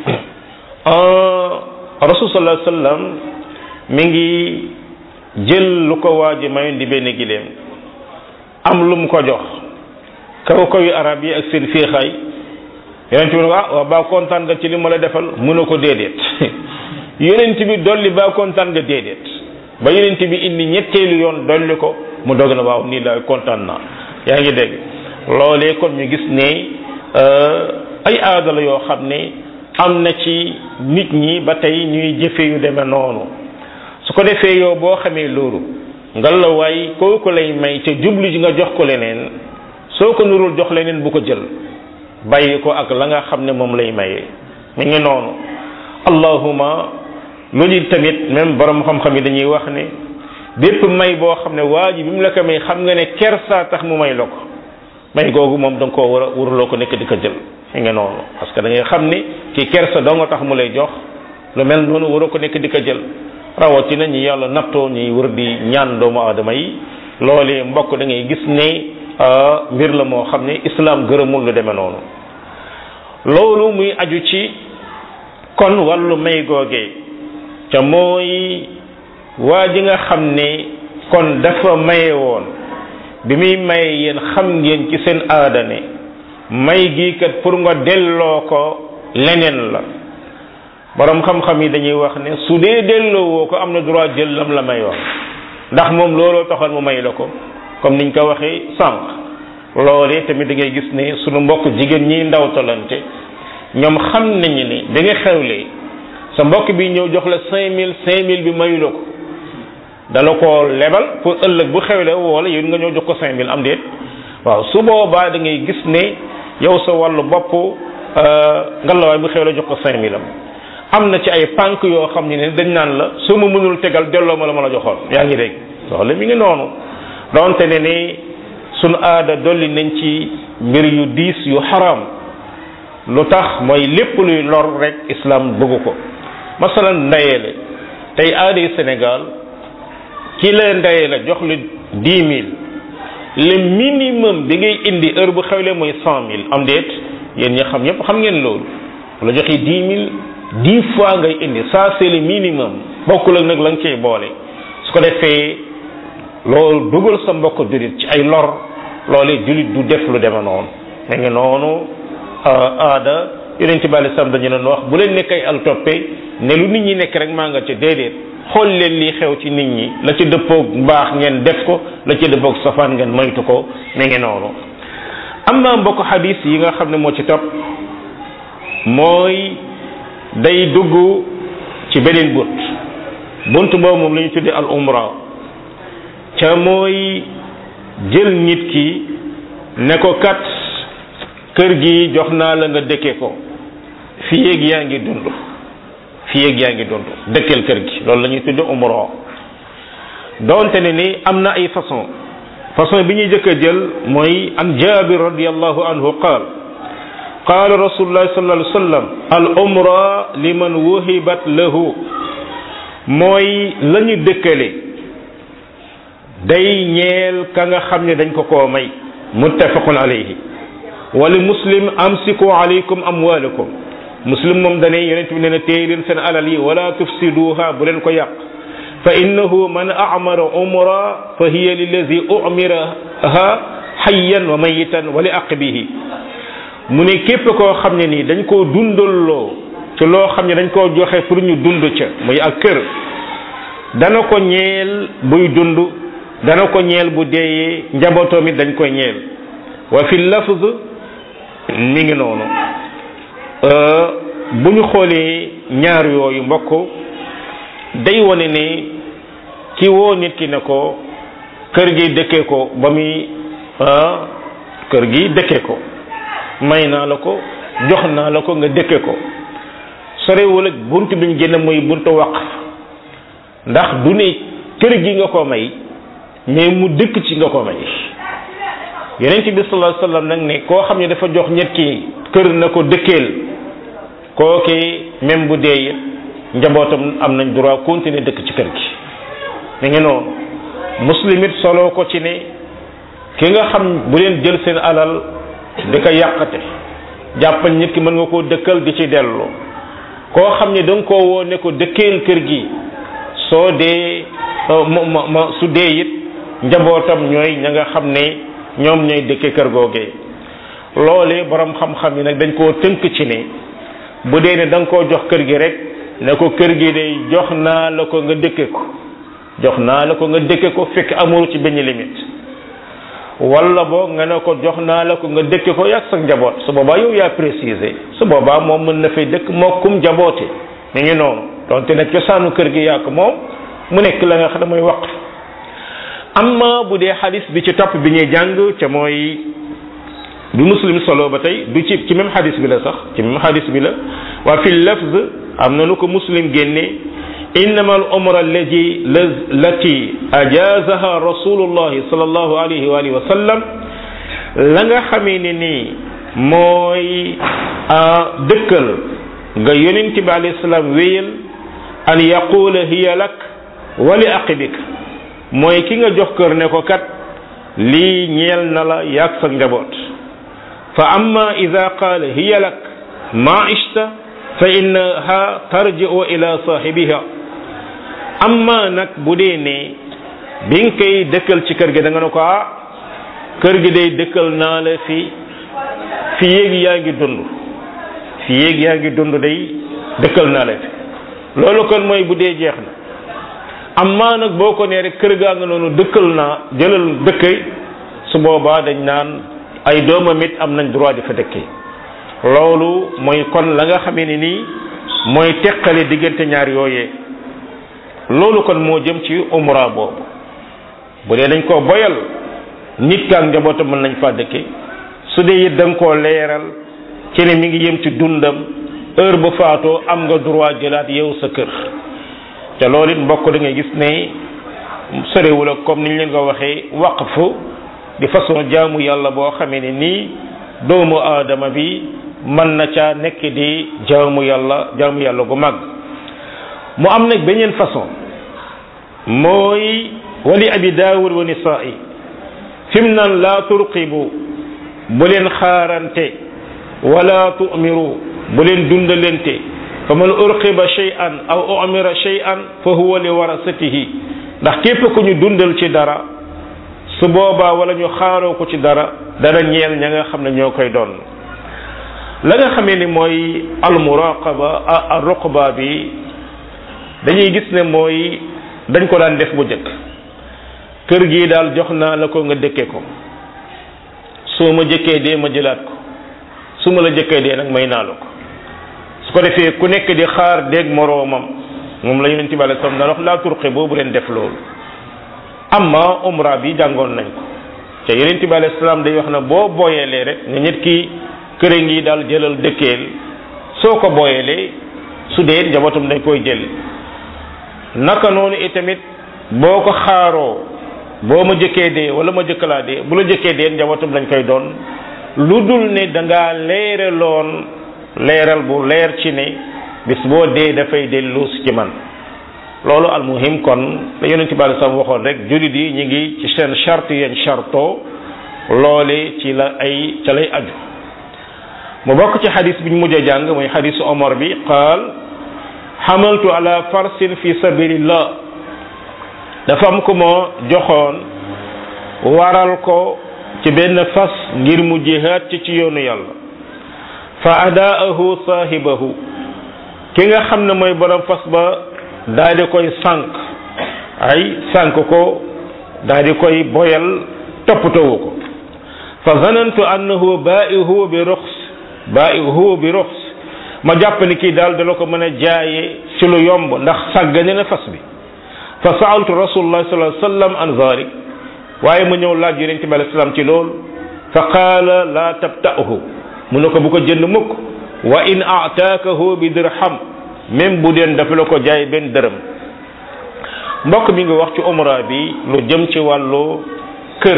rasul sallallahu alayhi wasallam mi ngi jël lu ko waaji mayoon di benn gileem am lu mu ko jox kaw kaw yu arab yi ak seen féexaay yonent bi ne ko waaw baa kontaan nga ci li ma la defal mu ne ko déedéet yonent bi dolli baa kontaan nga déedéet ba yonent bi indi ñetteelu yoon dolli ko mu dog na waaw nii la kontaan naa yaa ngi dégg loolee kon ñu gis ne ay aada la yoo xam ne am na ci nit ñi ba tey ñuy jëfe yu demee noonu su ko defee yow boo xamee loolu nga la waay kooku lay may te jublu ji nga jox ko leneen soo ko nurul jox leneen bu ko jël bàyyi ko ak la nga xam ne moom lay mayee mi ngi noonu allahuma loolu tamit même borom xam-xam yi dañuy wax ne bépp may boo xam ne waa ji bi mu la ko may xam nga ne kersa tax mu may la ko may googu moom da nga koo war a wurloo ko nekk di ko jël mi ngi noonu parce que da ngay xam ne kii kersa doo nga tax mu lay jox lu mel noonu waroo ko nekk di ko jël rawatina ñi yàlla nattoo ñuy wër di ñaan doomu aadama yi loolee mbokk da ngay gis ne mbir la moo xam ne islam gërëmul lu demee noonu loolu muy aju ci kon wàllu may googee ca mooy waa ji nga xam ne kon dafa maye woon bi muy maye yéen xam ngeen ci seen aada ne may gii kat pour nga delloo ko leneen la borom xam-xam yi dañuy wax ne su dee delloo woo ko am na droit jël lam la mayoon ndax moom looloo taxoon mu may la ko comme niñ ko waxee sànq loolee tamit da ngay gis ne sunu mbokk jigéen ñi ndawtalante ñoom xam nañu ne da nga xewlee sa mbokk bi ñëw jox la 5000 bi mayu la ko dala ko lebal pour ëllëg bu xewle wala yow nga ñëw jox ko 5000 am déet waaw su boobaa da ngay gis ne yow sa wàllu bopp ngalawaay bu xewle jox ko 5000 am na ci ay pànk yoo xam ne dañ naan la su ma mënul tegal delloo ma la ma la joxoon yaa ngi dégg loolu mi ngi noonu donte ne ni sunu aada dolli nañ ci mbir yu diis yu xaraam lu tax mooy lépp luy lor rek islam bëggu ko masalan ndayeele tey aaday Sénégal ki la ndayeele jox la 10 000 le minimum bi ngay indi heure bu xewle mooy 100 000 am déet yéen ñi xam ñëpp xam ngeen loolu la joxe 10 000 10 fois ngay indi ça c'est le minimum bokkul ak nag la nga cey boole su ko defee loolu dugal sa mbokk julit ci ay lor loolee julit du def lu deme noonu da nga noonu aada yonent bi alei salaam dañu leen wax bu leen nekk ay al toppe ne lu nit ñi nekk rek maa nga ca déedéet xool leen lii xew ci nit ñi la ci dëppoog mbaax ngeen def ko la ci dëppoog safaan ngeen moytu ko mi ngi noonu am na mbokk xadis yi nga xam ne moo ci topp mooy day dugg ci beneen bunt boobu moom la ñu tuddee al umra ca mooy jël nit ki ne ko kat kër gi jox naa la nga dëkke ko fii ak yaa ngi dund dëkkal kër gi loolu la ñuy tuddee umra doonte ne ni am na ay façon bi ñuy jëkk a jël mooy an Jaabir radiyallahu anhu qaala rasulullah sallallahu alayhi wa sallam al umra liman wuhibat lahu mooy la ñu dëkkale day ñeel ka nga xam ne dañ ko koo may muttafaqun alayhi wali muslim amsiku alaykum amwalakum muslim moom dane yonent bi nee na téye leen seen alal yi wala tufsiduha bu leen ko yàq fa innahu man a'mara umra fa hiya lillazi umiraha hayyan wa mayitan wa li aqbihi mu ne képp koo xam ne nii dañ koo dundalloo ci loo xam ne dañ koo joxe pour ñu dund ca muy ak kër dana ko ñeel buy dund dana ko ñeel bu deeyee njabootoom it dañ koy ñeel wa fi lafz mi ngi noonu bu ñu xoolee ñaar yooyu mbokk day wane ne ki woo nit ki ne ko kër gi dëkkee ko ba muy kër gi dëkkee ko may naa la ko jox naa la ko nga dëkke ko sorewul ak bunt bi ñu génn muy buntu waqf ndax du ne kër gi nga ko may mais mu dëkk ci nga ko may yonent bi sallallahu alayhi wasallam nag ne koo xam ne dafa jox ñett ki kër na ko dëkkeel kooki même bu dee njabootam am nañ droit continuer dëkk ci kër gi mi ngi noonu muslimit solo ko ci ne ki nga xam bu leen jël seen alal di ko yàqate jàppal nit ki mën nga koo dëkkal di ci dellu koo xam ne da nga koo woo ne ko dëkkeel kër gi soo dee su dee it njabootam ñooy ña nga xam ne ñoom ñooy dëkke kër googee loolee borom xam-xam yi nag dañ koo tënk ci ne bu dee ne da nga koo jox kër gi rek ne ko kër gi day jox naa la ko nga dëkke ko fekk amul ci benn limite wala boog nga ne ko jox naa la ko nga dëkke ko yàgg sa njaboot su boobaa yow yaa préciser su boobaa moom mën na fay dëkk moo kum jaboote mi ngi noonu donte nag cosaanu kër gi yaa ko moom mu nekk la nga xam ne mooy waqf amma bu dee xadis bi ci topp bi ñuy jàng ca mooy bi muslim solo ba tey du ci même xadis bi la sax ci même xadis bi la waa fi lafz am na nu ko muslim génne innama al umra allati ajazaha rasulullahi sallallahu alayhi wa alihi wa sallam la nga xamee ne nii mooy dëkkal nga yonent bi alayhi salaam wéyal an yaqula hiya lak wa li aqibik mooy ki nga jox kër ne ko kat lii ñeel na la yàgg sa njaboot fa amma ida qaala hiya lak ma ishta fa innaha tarji'u ila sahibiha amma nag bu dee ne bi nga koy dëkkal ci kër gi da nga ne ko kër gi day dëkkal naa la fi yéeg yaa ngi dund day dëkkal naa la fi loolu kon mooy bu dee jeex na amma nag boo ko nee rek kër gaa nga noonu dëkkal naa jëlal dëkkay su boobaa dañ naan ay doomam it am nañ droit di fa dëkkee loolu mooy kon la nga xamee ne nii mooy teqale diggante ñaar yooyee loolu kon moo jëm ci umra boobu bu dee dañ koo boyal nit kaak njabootam mën nañ faa dëkke su dee it da nga koo leeral ci ne mi ngi yëm ci dundam heure bu faatoo am nga droit jëlaat yow sa kër te loolu it mbokk da ngay gis ne sorewul ak comme niñ leen ko waxee waqfu di façon jaamu yàlla boo xamee ne nii doomu aadama bi mën na caa nekk di jaamu yàlla gu mag mu am nag beneen façon mooy wali abi daawud wa nisaa'i fim nan laa turqibu bu leen xaarante wala tu'miru bu leen dundalante fa man urqiba shay'an aw umira shay'an fa huwa li warasatihi ndax képp ku ñu dundal ci dara su boobaa wala ñu xaaroo ko ci dara dara ñeel ña nga xam ne ñoo koy doon la nga xamee ni mooy almuraqaba ar-ruqba bi dañuy gis ne mooy dañ ko daan def bu jëkk kër gi daal jox naa la ko nga dëkke ko soo ma jëkkee dee ma jëlaat ko su ma la jëkkee dee nag may naa la ko su ko defee ku nekk di xaar déeg moroomam moom la yonent bi alayhi salaam daan wax laa turqi boobu leen def loolu amma umra bi jàngoon nañ ko te yonent bi alayhi salaam day wax na boo booyeelee rek nga nit ki këre ngi daal jëlal dëkkeel soo ko booyeelee su dee njabootam dañ koy jël naka noonu itamit boo ko xaaroo boo ma jëkkee dee wala ma jëkkalaa dee bu la jëkkee dee njabootam dañ koy doon lu dul ne da ngaa leeraloon leeral bu leer ci ne bis boo dee dafay dellu ci man loolu almuhim kon la yonent bi alei salaam waxoon rek jullit yi ñu ngi ci seen charte yeen charto loole ci la ay ca lay aju mu bokk ci xadis bi ñu mujj a jàng mooy xadisu Omar bi qaal xamaltu ala farsin fi sabilillah dafa am ko moo joxoon waral ko ci benn fas ngir mu jihaad ci yoonu yàlla fa adaahu saahibahu ki nga xam ne mooy borom fas ba daal di koy sànk ko daal di koy boyal toppatoowu ko fa zanantu annahu baa'ihu bi ruxs ma jàpp ni kii daal dala ko mën a jaaye ci lu yomb ndax sàggane na fas bi fa sa'altu rasulullah sallallahu alayhi wasallam an zalik waaye ma ñëw laaj yonent bi alayhi salaam ci loolu fa qaala la tabta'hu mu ne ko bu ko jënd mukk wa in a'taakahu bi dirham même bu deen dafa la ko jaay benn dërëm mbokk mi ngi wax ci umra bi lu jëm ci wàllu kër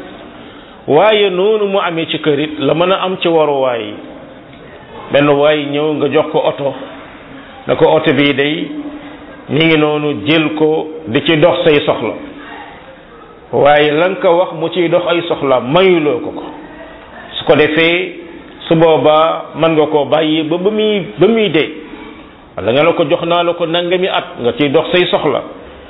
waaye noonu mu amee ci kër it la mën a am ci waruwaay benn waay ñëw nga jox ko oto na ko oto bii day mi ngi noonu jël ko di ci dox say soxla waaye la nga ko wax mu ciy dox ay soxla mayuloo ko su ko defee su boobaa mën nga koo bàyyi ba muy dee wala nga la ko jox naa la ko nangami at nga ciy dox say soxla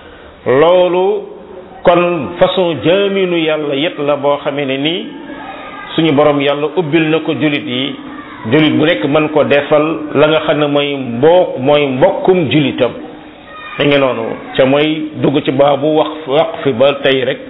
loolu kon façon jaaminu yàlla yet la boo xamee ne nii suñu borom yàlla ubbil na ko julit yi julit bu nekk mën ko defal la nga xam ne mooy mbokkum julitam da nga noonu ca mooy dugg ci baabu waqf ba tey rek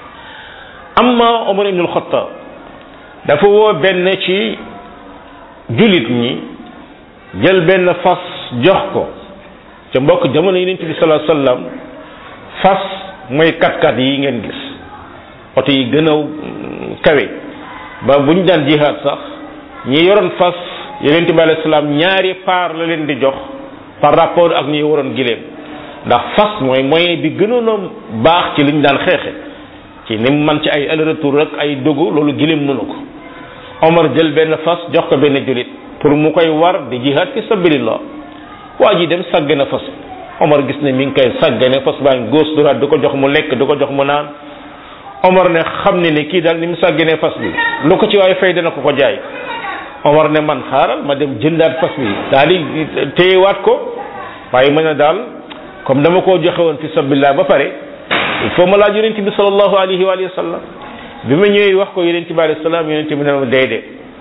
amma Umar ibn al-Khattab dafa woo benn ci julit ñi jël benn fas jox ko ca mbokk jamono Yonent bi sallallahu alayhi wasallam fas mooy kat-kat yi ngeen gis oto yi gën a kawe ba buñ daan jihaad sax ñi yoroon fas Yonent bi alayhi salaam ñaari paar la leen di jox par rapport ak ñi waroon gileem ndax fas mooy moyen bi gënoon a baax ci liñ daan xeexe ci ni man ci ay aller-retour rek ay dogu loolu gileem mënu ko Omar jël benn fas jox ko benn julit pour mu koy war di jihaad fi sabilillah waa ji dem sàggane fas Omar gis ne mi ngi koy sàggane fas baa ngi gauche droite du ko jox mu lekk du ko jox mu naan Omar ne xam ne kii daal ni mu sàgganee fas bi lu ko ci waaye fay dana ko jaay Omar ne man xaaral ma dem jëndaat fas bi daal di téyewaat ko waaye mën na daal comme dama koo joxe woon fi sabilillah ba pare il faut ma laaj yonent bi sallallahu alayhi wa sallam bi ma ñëwee wax ko yonent bi alayhi salaam yonent bi ne ma déedéet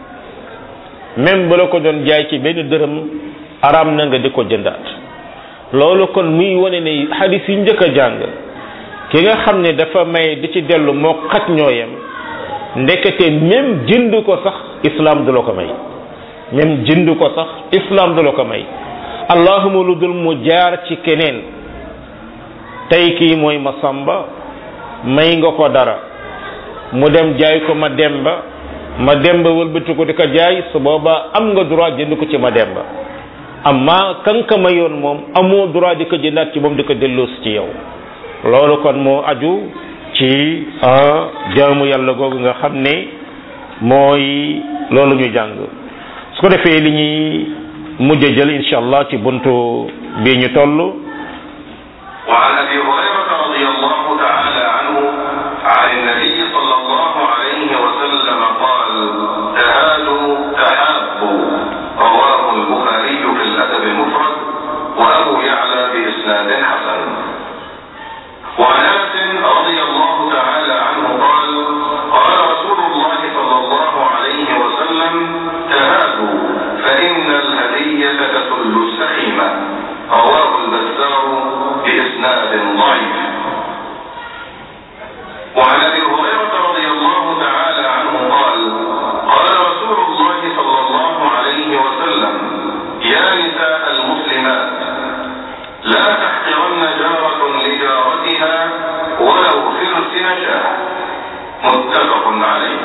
même bu la ko doon jaay ci benn dërëm araam na nga di ko jëndaat loolu kon muy wane ne hadis yi njëkk a jàng ki nga xam ne dafa may di ci dellu moo xaj ñooyam ndekete même jënd ko sax islam du la ko may même jënd ko sax islam du la ko may allahuma lu dul mu jaar ci keneen. tey kii mooy ma samba may nga ko dara mu dem jaay ko ma demba wëlbati ko di ko jaay su boobaa am nga droit jënd ko ci ma demba amma kanka mayoon moom amoo droit di ko jëndaat ci moom di ko delloosi ci yow. loolu kon moo aju ci jaamu yàlla googu nga xam ne mooy loolu ñu jàng su ko defee li ñuy mujj jël insha allah ci buntu bii ñu toll. وعن أبي هريرة رضي الله تعالى عنه عن النبي صلى الله عليه وسلم قال تهادوا تحابوا رواه البخاري في الأدب المفرد وأبو يعلى بإسناد حسن. وعن أنس رضي الله تعالى عنه قال قال رسول الله صلى الله عليه وسلم تهادوا فإن الهدية تسل السخيمة رواه البزار بإسناد ضعيف. وعن أبي هريرة رضي الله تعالى عنه قال قال رسول الله صلى الله عليه وسلم يا نساء المسلمات لا تحقرن جارة لجارتها ولو فرس نجاه متفق عليه.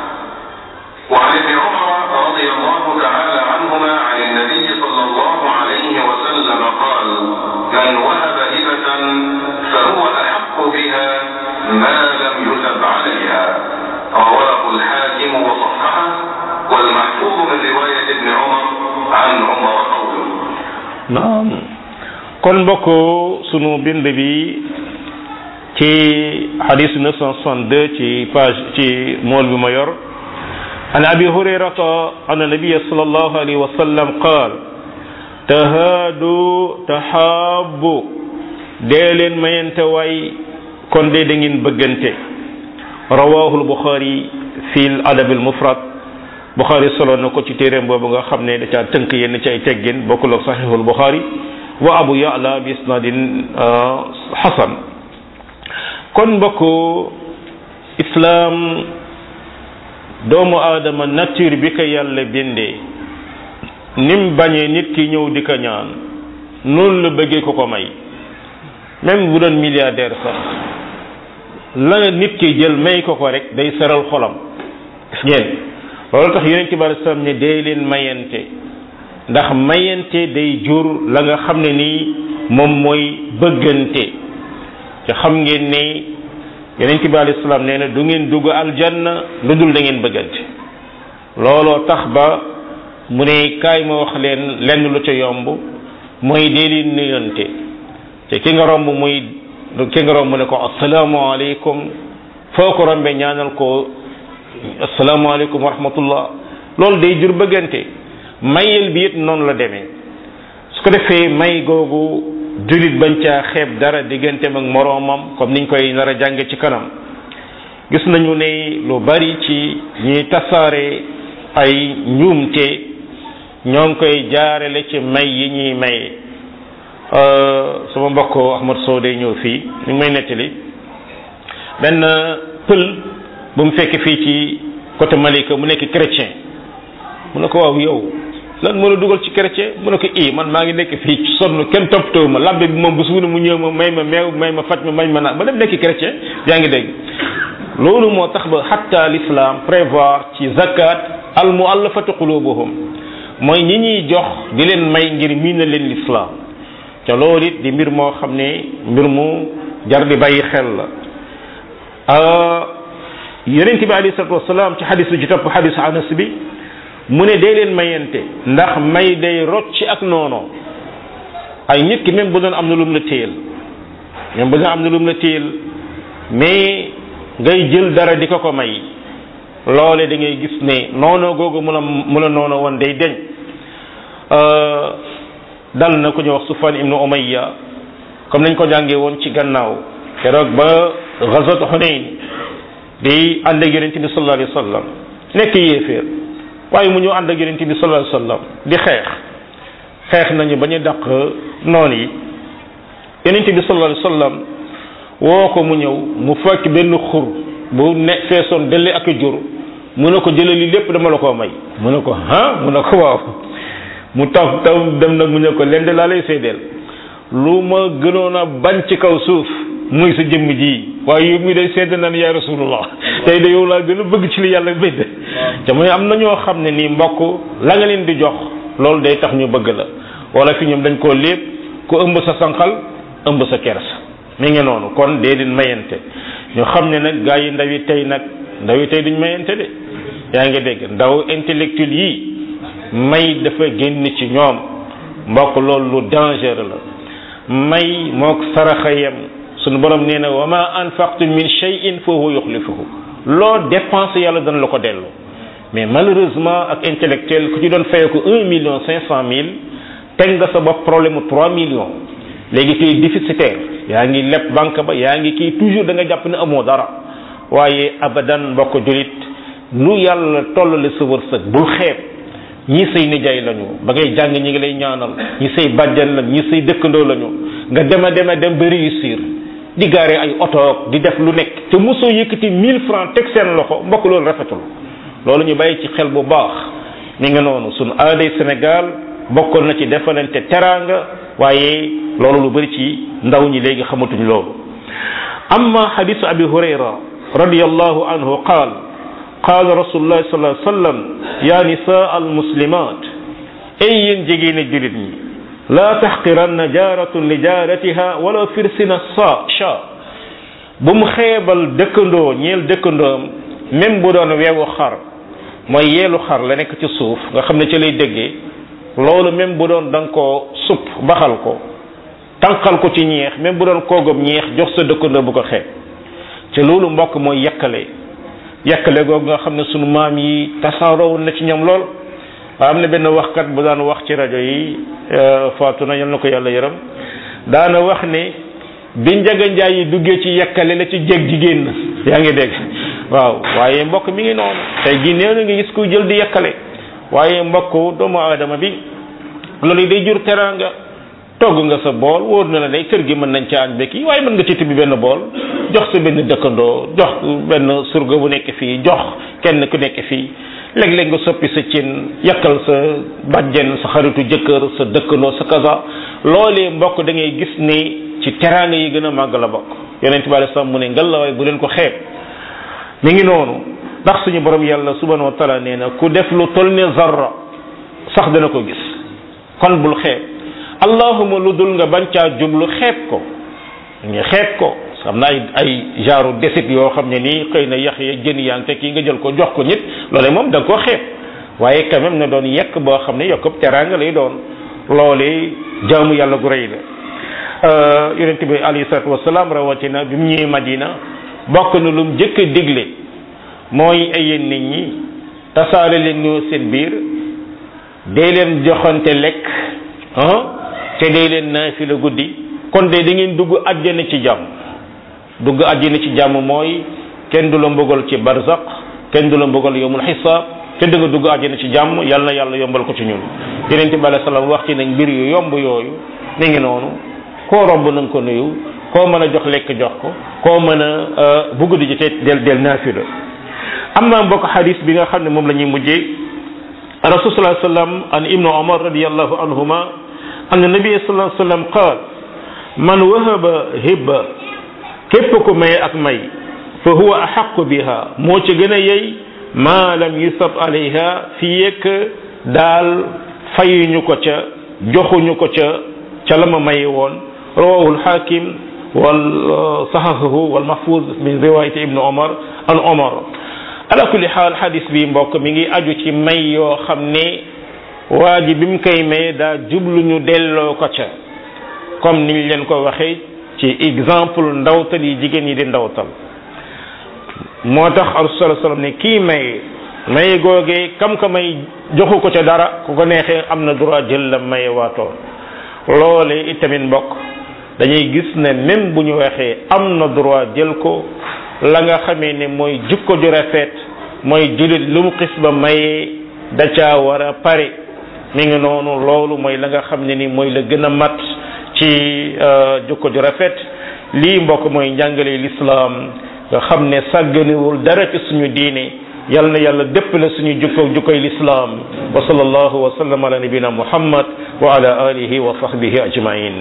وعن ابن عمر رضي الله تعالى عنهما عن النبي صلى الله عليه وسلم قال من وهب هبة فهو أحق بها ما لم يثب عليها رواه الحاكم وصححه والمحفوظ من رواية ابن عمر عن عمر قوله. naam kon mbokk sunu bind bi ci hadith 962 ci page ci mool bi ma yor an abi hurayrata anna nabiyya sallallahu alayhi wa sallam qaal tahaadu tahaabu dee leen mayante waay kon de da ngeen bëggante rawahu al-Bukhari fi al-adab al-mufrad Bukhari solo na ko ci téereem boobu nga xam ne da caa tënk yenn ci ay teggin bokkul ak Sahih al-Bukhari wa Abu Ya'la bi isnadin hasan. kon mbokk islam doomu aadama nature bi ko yàlla bindee nim bañee nit ki ñëw di ko ñaan noonu la bëggee ko ko may même bu doon milliardaire sax la nit ki jël may ko ko rek day seral xolam gis ngeen loolu tax yonent bi alayhi salaam ne day leen mayante ndax mayante day jur la nga xam ne nii moom mooy bëggante te xam ngeen ne yonent bi alayhi salaam nee na du ngeen dugg aljanna lu dul da ngeen bëggante looloo tax ba mu ne kaay ma wax leen lenn lu ca yomb mooy dee leen nuyante te ki nga romb mu ne ko asalaamaaleykum foo ko rombe ñaanal ko asalaamaaleykum wa rahmatullah loolu day jur bëggante mayel bi it noonu la demee su ko defee may googu julit bañ caa xeeb dara digganteem ak moroomam comme niñ koy nar a jànge ci kanam gis nañu ne lu bari ci ñuy tasaare ay njuumte ñoo ngi koy jaarale ci may yi ñuy maye sama mbokk Ahmad Sow day ñëw fii ñu ngi may nettali benn pël bu mu fekk fii ci côté Malika mu nekk chrétien mu ne ko waaw yow lan moo la dugal ci chrétien mu ne ko man maa ngi nekk fii sonn kenn toppatoo ma labbe bi moom bu suuna mu ñëw ma may ma meew may ma faj ma may ma naan ba dem nekk chrétien yaa ngi dégg loolu moo tax ba hatta l'islam prévoir ci zakat al muallafati qulubuhum mooy ñi ñuy jox di leen may ngir miina leen l'islam te loolu it di mbir moo xam ne mbir mu jar di bàyyi xel la yonent bi alayhi salatu wasalaam ci xadis bi ci topp xadis Anas bi mu ne dee leen mayante ndax may day rot ci ak noono ay nit ki même bu doon am na lum la téyel mais ngay jël dara di ko may loole da ngay gis ne noono googu mu la noono woon day deñ dal na ko ñu wax Sufyan ibnu Umayya comme nañ ko jàngee woon ci gannaaw keroog ba ghazwat Hunayn di ànd ak yonent bi sallallahu alayhi wa sallam nekk yéeféer waaye mu ñëw ànd ak yonent bi sallallahu alayhi wa sallam di xeex nañu bañ a dàq noon yi yonent bi sallallahu alayhi wa sallam woo ko mu ñëw mu fekk benn xur bu feesoon delli ak jur mu ne ko jëlali lépp dama la koo may mu ne ko mu ne ko waaw mu taw dem nag mu ne ko leen de laa lay seedeel lu ma gënoon a bañ ci kaw suuf muy sa jëmm ji waaye yow mi day seede naan yaa rasulullah tey de yow laa gën a bëgg ci li yàlla bind te mooy am na ñoo xam ne nii mbokk la nga leen di jox loolu day tax ñu bëgg la wala fi ñoom dañ koo lépp ku ëmb sa sànqal ëmb sa kersa mi ngi noonu kon dee din mayante ñu xam ne nag gaa yi ndaw yi tey duñ mayante de yaa ngi dégg ndaw intellectuel yi may dafa génn ci ñoom mbokk loolu lu dangereux la may mook saraxayam sunu borom nee na wa ma anfaqtum min shay'in fa huwa yukhlifuhu loo dépensé yàlla dana la ko delloo mais malheureusement ak intellectuel ku ci doon fayee ko 1,5 million teg nga sa bopp problème mu 3 millions léegi kii déficitaire yaa ngi leb banque ba yaa ngi kii toujours da nga jàpp ne amoo dara waaye abadan mbokk julit lu yàlla tollale sa wërsëg bul xeeb ñi say nijaay lañu ba ngay jàng ñi ngi lay ñaanal ñi say bàjjan lañ ñi say dëkkandoo lañu nga dem ba réussir di gaare ay oto di def lu nekk te mosoo yëkkati 1000 francs teg seen loxo mbokk loolu rafetul loolu ñu bàyyi ci xel bu baax mi nga noonu sunu aaday Sénégal bokkoon na ci defalante teraanga waaye loolu lu bari ci ndaw ñi léegi xamatuñ loolu amma hadisu abi hurayra radiyallahu anhu qaala rasulullah sallallahu alayhi wasallam ya nisaa al muslimat ay yéen jigéeni julit ñi la tahqiranna jaaratun li jaaratiha wala firsina sha bu mu xeebal dëkkandoo ñeel dëkkandoom même bu doon weewu xar mooy yeelu xar la nekk ci suuf nga xam ne ci lay déggee loolu même bu doon da nga koo supp baxal ko tànqal ko ci ñeex même bu doon koogam ñeex jox sa dëkkandoo bu ko xeeb te loolu mbokk mooy yàkkale googu nga xam ne sunu maam yi tasaaroo na ci ñoom lool am na benn waxkat bu daan wax ci rajo yi faatu na yal na ko yàlla yërëm daana wax ne bi njaga njaay yi duggee ci yàkkale la ci jeg jigéen na yaa ngi dégg waaw waaye mbokk mi ngi noonu tey jii néew na nga gis kuy jël di yàkkale waaye mbokk doomu aadama bi loolu day jur teraanga togg nga sa bool wóor na la ne kër gi mën nañ ca añ bekki waaye mën nga ci tibbi benn bool jox sa benn dëkkandoo jox benn surga bu nekk fii jox kenn ku nekk fii léeg-léeg nga soppi sa cin yakkal sa bàjjen sa xaritu jëkkër sa dëkkandoo sa kaza loolee mbokk da ngay gis ne ci teraanga yi gën a màgg la bokk yonent bi alayhi salaam mu ne ngallaawaay bu leen ko xeeb mi ngi noonu ndax suñu borom yàlla subhanahu wa taala nee na ku def lu toll ne zarra sax dana ko gis kon bul xeeb allahuma lu dul nga bañ caa jublu xeeb ko nga xeeb ko xam na ay genre desit yoo xam ne nii xëy na yax ya jën yaa ngi te kii nga jël ko jox ko nit loolee moom da nga koo xeeb waaye quand même na doon yekk boo xam ne yokkub teraanga lay doon loolee jaamu yàlla gu rëy la yonente bi alayhi salatu wasalaam rawatina bi mu ñëwee Madina bokk na lu mu jëkk a digle mooy ay yéen nit ñi tasaare leen ñoo seen biir dee leen joxante lekk te dee leen naafila guddi kon de da ngeen dugg àjjana ci jàmm dugg àjjana ci jàmm mooy kenn du la mbugal ci barzaq kenn du la mbugal yawmul xisaab te da nga dugg àjjana ci jàmm yàlla na yàlla yombal ko ci ñun yonent bi alayhi salaam wax ci nag mbir yu yomb yooyu mi ngi noonu koo romb na nga ko nuyu koo mën a jox lekk jox ko koo mën a bu guddi ji te del naafila am naa mbokk xadis bi nga xam ne moom la ñuy mujjee rasul sallallahu alayhi wasallam an ibnu umar radiyallahu anhuma anna nabi sallallahu alayhi wasallam qaal man wahaba hibba képp ku may ak may fa huwa ahaqu biha moo ci gën a yey ma lam yusab alayha fi yekk daal fayuñu ko ca joxuñu ko ca la ma may woon rawahu alhakim wal sahahahu wal mahfuz min riwayat ibn umar an umar ala kulli xaal hadis bi mbokk mi ngi aju ci may yoo xam ne waa ji bi mu koy may daa jublu ñu delloo ko ca comme niñ leen ko waxee ci exemple ndawtal yi jigéen yi di ndawtal moo tax rasul sallallahu alayhi wasallam ne kii may googee kam ka may joxu ko ca dara ku ko neexee am na droit jël la maye waatoon loole itamit mbokk dañuy gis ne même bu ñu waxee am na droit jël ko la nga xamee ne mooy jikko ju rafet mooy julit lu mu xis ba maye da caa war a pare mi ngi noonu loolu mooy la nga xam ne ni mooy la gën a mat ci jikko ju rafet lii mbokk mooy njàngale l'islam nga xam ne sàgganiwul dara ci suñu diine yal na yàlla déppale suñu jukkoy lislaam wa sallallahu wa sallam ala nabina muhammad wa ala alihi wa sahbihi ajmain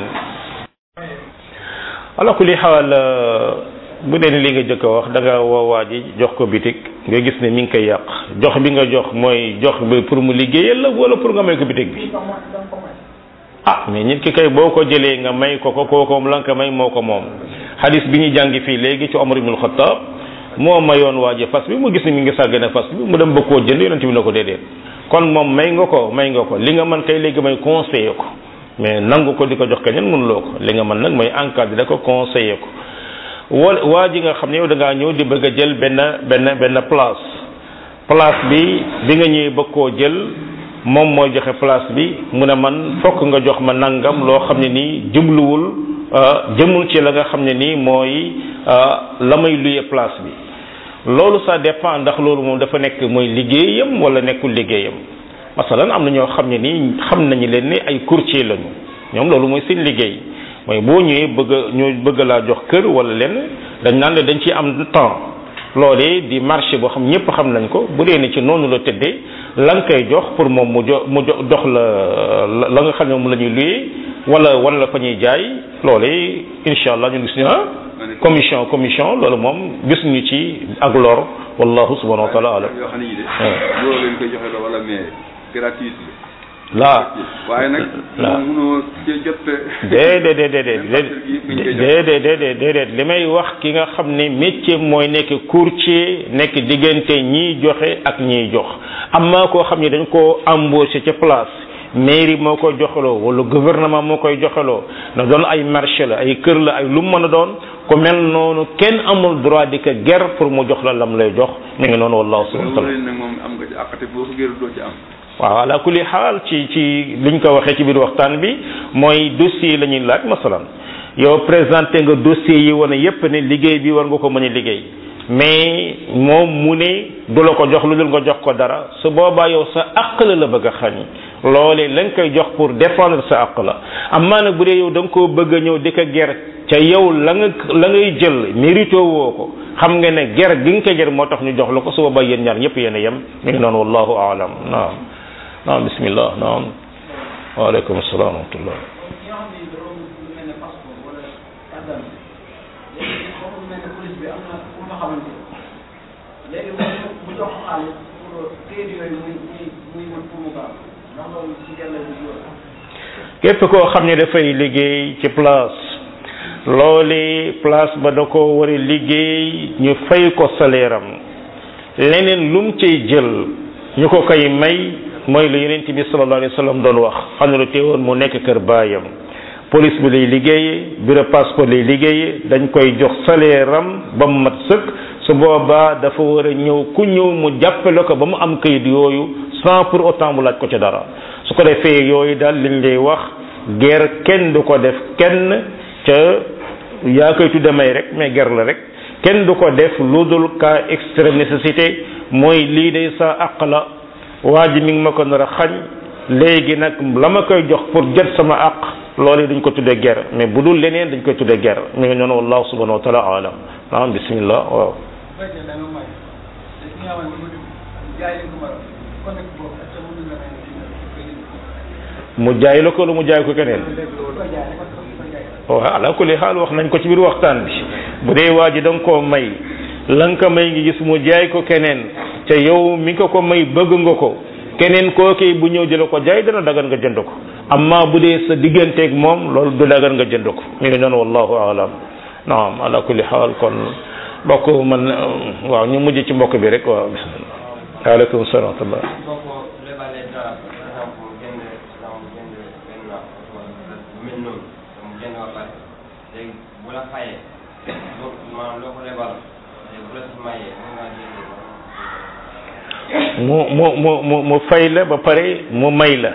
ala kulli xaal bu dee li nga jëkk a wax da nga woo waa ji jox ko bitik nga gis ne mi ngi koy yàq jox bi nga jox mooy jox bi pour mu liggéeyal la wala pour nga may ko bitik bi mais nit ki kay boo ko jëlee nga may ko kooku la nga may moo ko moom hadis bi ñu jàngi fii léegi ci Omar ibn al-Khattab moo mayoon waa ji fas bi mu gis ne mi ngi sàggane fas bi mu dem ba koo jënd yonent bi na ko déedéet kon moom may nga ko li nga mën kay léegi may conseiller ko mais nangu ko di ko jox keneen mënuloo ko li nga mën nag mooy encadré ko conseiller ko waa ji nga xam ne yow da ngaa ñëw di bëgg a jël benn place bi nga ñëwee bëgg koo jël moom mooy joxe place bi mu ne man fokk nga jox ma nangam loo xam ne nii jëmul ci la nga xam ne nii mooy la may luye place bi loolu ça dépend ndax loolu moom dafa nekk mooy liggéeyam wala nekkul liggéeyam masalan am na ñoo xam ne nii xam nañu leen ni ay courtier lañu ñoom loolu mooy seen liggéey mooy boo ñëwee bëgg laa jox kër wala lenn dañ naan la dañ ci am temps loolee di marché boo xam ñëpp xam nañ ko bu dee ne ci noonu la tëddee la nga koy jox pour moom mu jox la nga xam ne moom la ñuy luyee wala fa ñuy jaay loolee incha allah ñu gis ne commission loolu moom gis ñu ci ak lor wallahu subhanahu wa taala alam. yoo xam ne yii de loolu lañ koy joxe la wala mais gratuit la waaye nag mënoo ci jot déedéet li may wax ki nga xam ne métier mooy nekk courtier nekk diggante ñiy joxe ak ñiy jox am maa koo xam ne dañ koo embauché ca place mairie moo koy joxaloo wala gouvernement moo koy joxaloo na doon ay marché la ay kër la ay lu mu mën a doon ku mel noonu kenn amul droit di ko ger pour mu jox la lam lay jox mi ngi noonu wallahu subhanahu wa taala nag moom am nga ci àqate boo ko gëru doo ci am waaw ala kulli xaal ci liñ ko waxee ci biir waxtaan bi mooy dossier la ñuy laaj masalan yow présenté nga dossier yi wane yépp ne liggéey bi war nga ko mën a liggéey mais moom mu ne du la ko jox lu dul nga jox ko dara su boobaa yow sa àq la bëgg a xañ loolee la nga koy jox pour défendre sa àq la amaa nag bu dee yow da nga koo bëgg a ñëw di ko ger ca yow la ngay jël mérité woo ko xam nga ne ger gi nga ko ger moo tax ñu jox la ko su boobaa yéen ñaar ñëpp yéen a yem mi ngi noonu wallahu aalam naam bismillah naam waaleykum salaam wa rahmatullah képp koo xam ne dafay liggéey ci place loole place ba da ko war a liggéey ñu fay ko salaire am leneen lum cay jël ñu ko koy may mooy lu yonent bi sallallahu alayhi wa sallam doon wax xam ne lu teewoon mu nekk kër baayam police bi lay liggéeyee bureau passeport lay liggéeyee dañ koy jox salaire am ba mu mat sëkk su boobaa dafa war a ñëw ku ñëw mu jàppale ko ba mu am kayit yooyu sans pour autant mu laaj ko ca dara su ko defee yooyu daal liñ lay wax guerre kenn du ko def kenn ca yaa koy tudde may rek mais guerre la rek kenn du ko def lu dul cas extrême nécessité mooy lii day sa àq la waa ji mi ngi ma ko nar a xañ léegi nag la ma koy jox pour jot sama àq loolu dañ ko tuddee guerre mais bu dul leneen dañ koy tuddee guerre mi ngi noonu wallahu subhanahu wa taala alam naam bismillah waaw mu jaay la ko lu mu jaay ko keneen waaw ala kulli xaal wax nañ ko ci biir waxtaan bi bu dee waa ji da nga koo may la nga ko may ngi gis mu jaay ko keneen te yow mi ko may bëgg nga ko keneen kookee bu ñëw jëla ko jaay dana dagan nga jënd ko amma bu dee sa digganteeg moom loolu du dagan nga jënd ko mi ngi noonu wallahu alam naam ala kulli xaal kon mbokk man waaw ñu mujj ci mbokk bi rek waaw bismillah waaleykum salaam wa rahmatullah mu fay la ba pare mu may la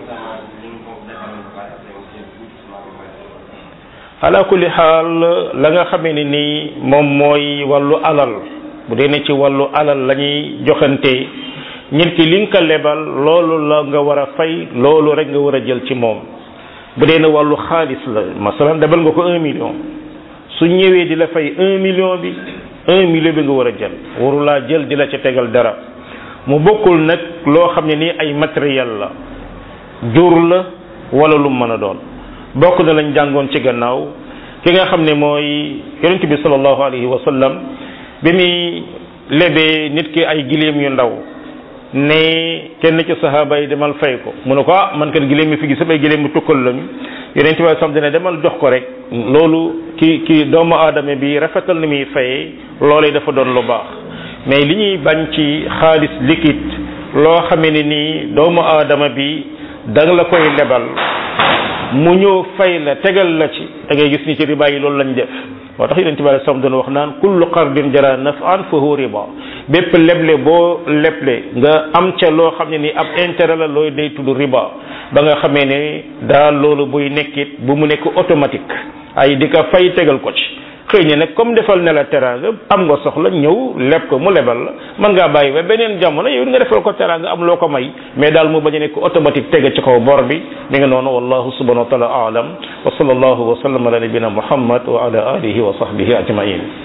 ala kulli xaal la nga xamee ne nii moom mooy wàllu alal bu dee ne ci wàllu alal la ñuy joxante nit ki li nga ko lebal loolu la nga war a fay loolu rek nga war a jël ci moom bu dee ne wàllu xaalis la masalan lebal nga ko 1 million su ñëwee di la fay 1 million bi 1 million bi nga war a jël warulaa jël di la ca tegal dara mu bokkul nag loo xam ne nii ay matériel la jur la wala lu mën a doon bokk na lañ jàngoon ci gannaaw ki nga xam ne mooy yonent bi sallallahu alayhi wa sallam bi muy lebee nit ki ay giléem yu ndaw ne kenn ci sahaaba yi demal fay ko mu ne ko man kat giléem mi fi gis samay giléem mu tukkal lañu yonent bi sam dina demal jox ko rek loolu ki doomu aadama bi rafetal ni muy fayee loolee dafa doon lu baax mais li ñuy bañ ci xaalis liquide loo xamee ne nii doomu aadama bi danga la koy lebal mu ñëw fay la tegal la ci da ngay gis ni ci riba yi loolu lañ def moo tax yonent bi sallallahu alayhi wasallam doon wax naan kullu qardin jara naf'an fa huwa riba bépp leble boo leble nga am ca loo xam ne ni ab intérêt la looy day tudd riba ba nga xamee ne daal loolu buy nekkit bu mu nekk automatique ay di ka fay tegal ko ci xëy na nag comme defal ne la teraanga am nga soxla ñëw leb ko mu lebal la mën ngaa bàyyi ba beneen jamono yow nga defal ko teraanga am loo ko may mais daal mu bañ a nekk automatique tege ci kaw bor bi mi nga noonu wallahu subhanahu wa taala a'lam wa sallallahu wa sallam ala nabina muhammad wa ala alihi wa sahbihi ajma'in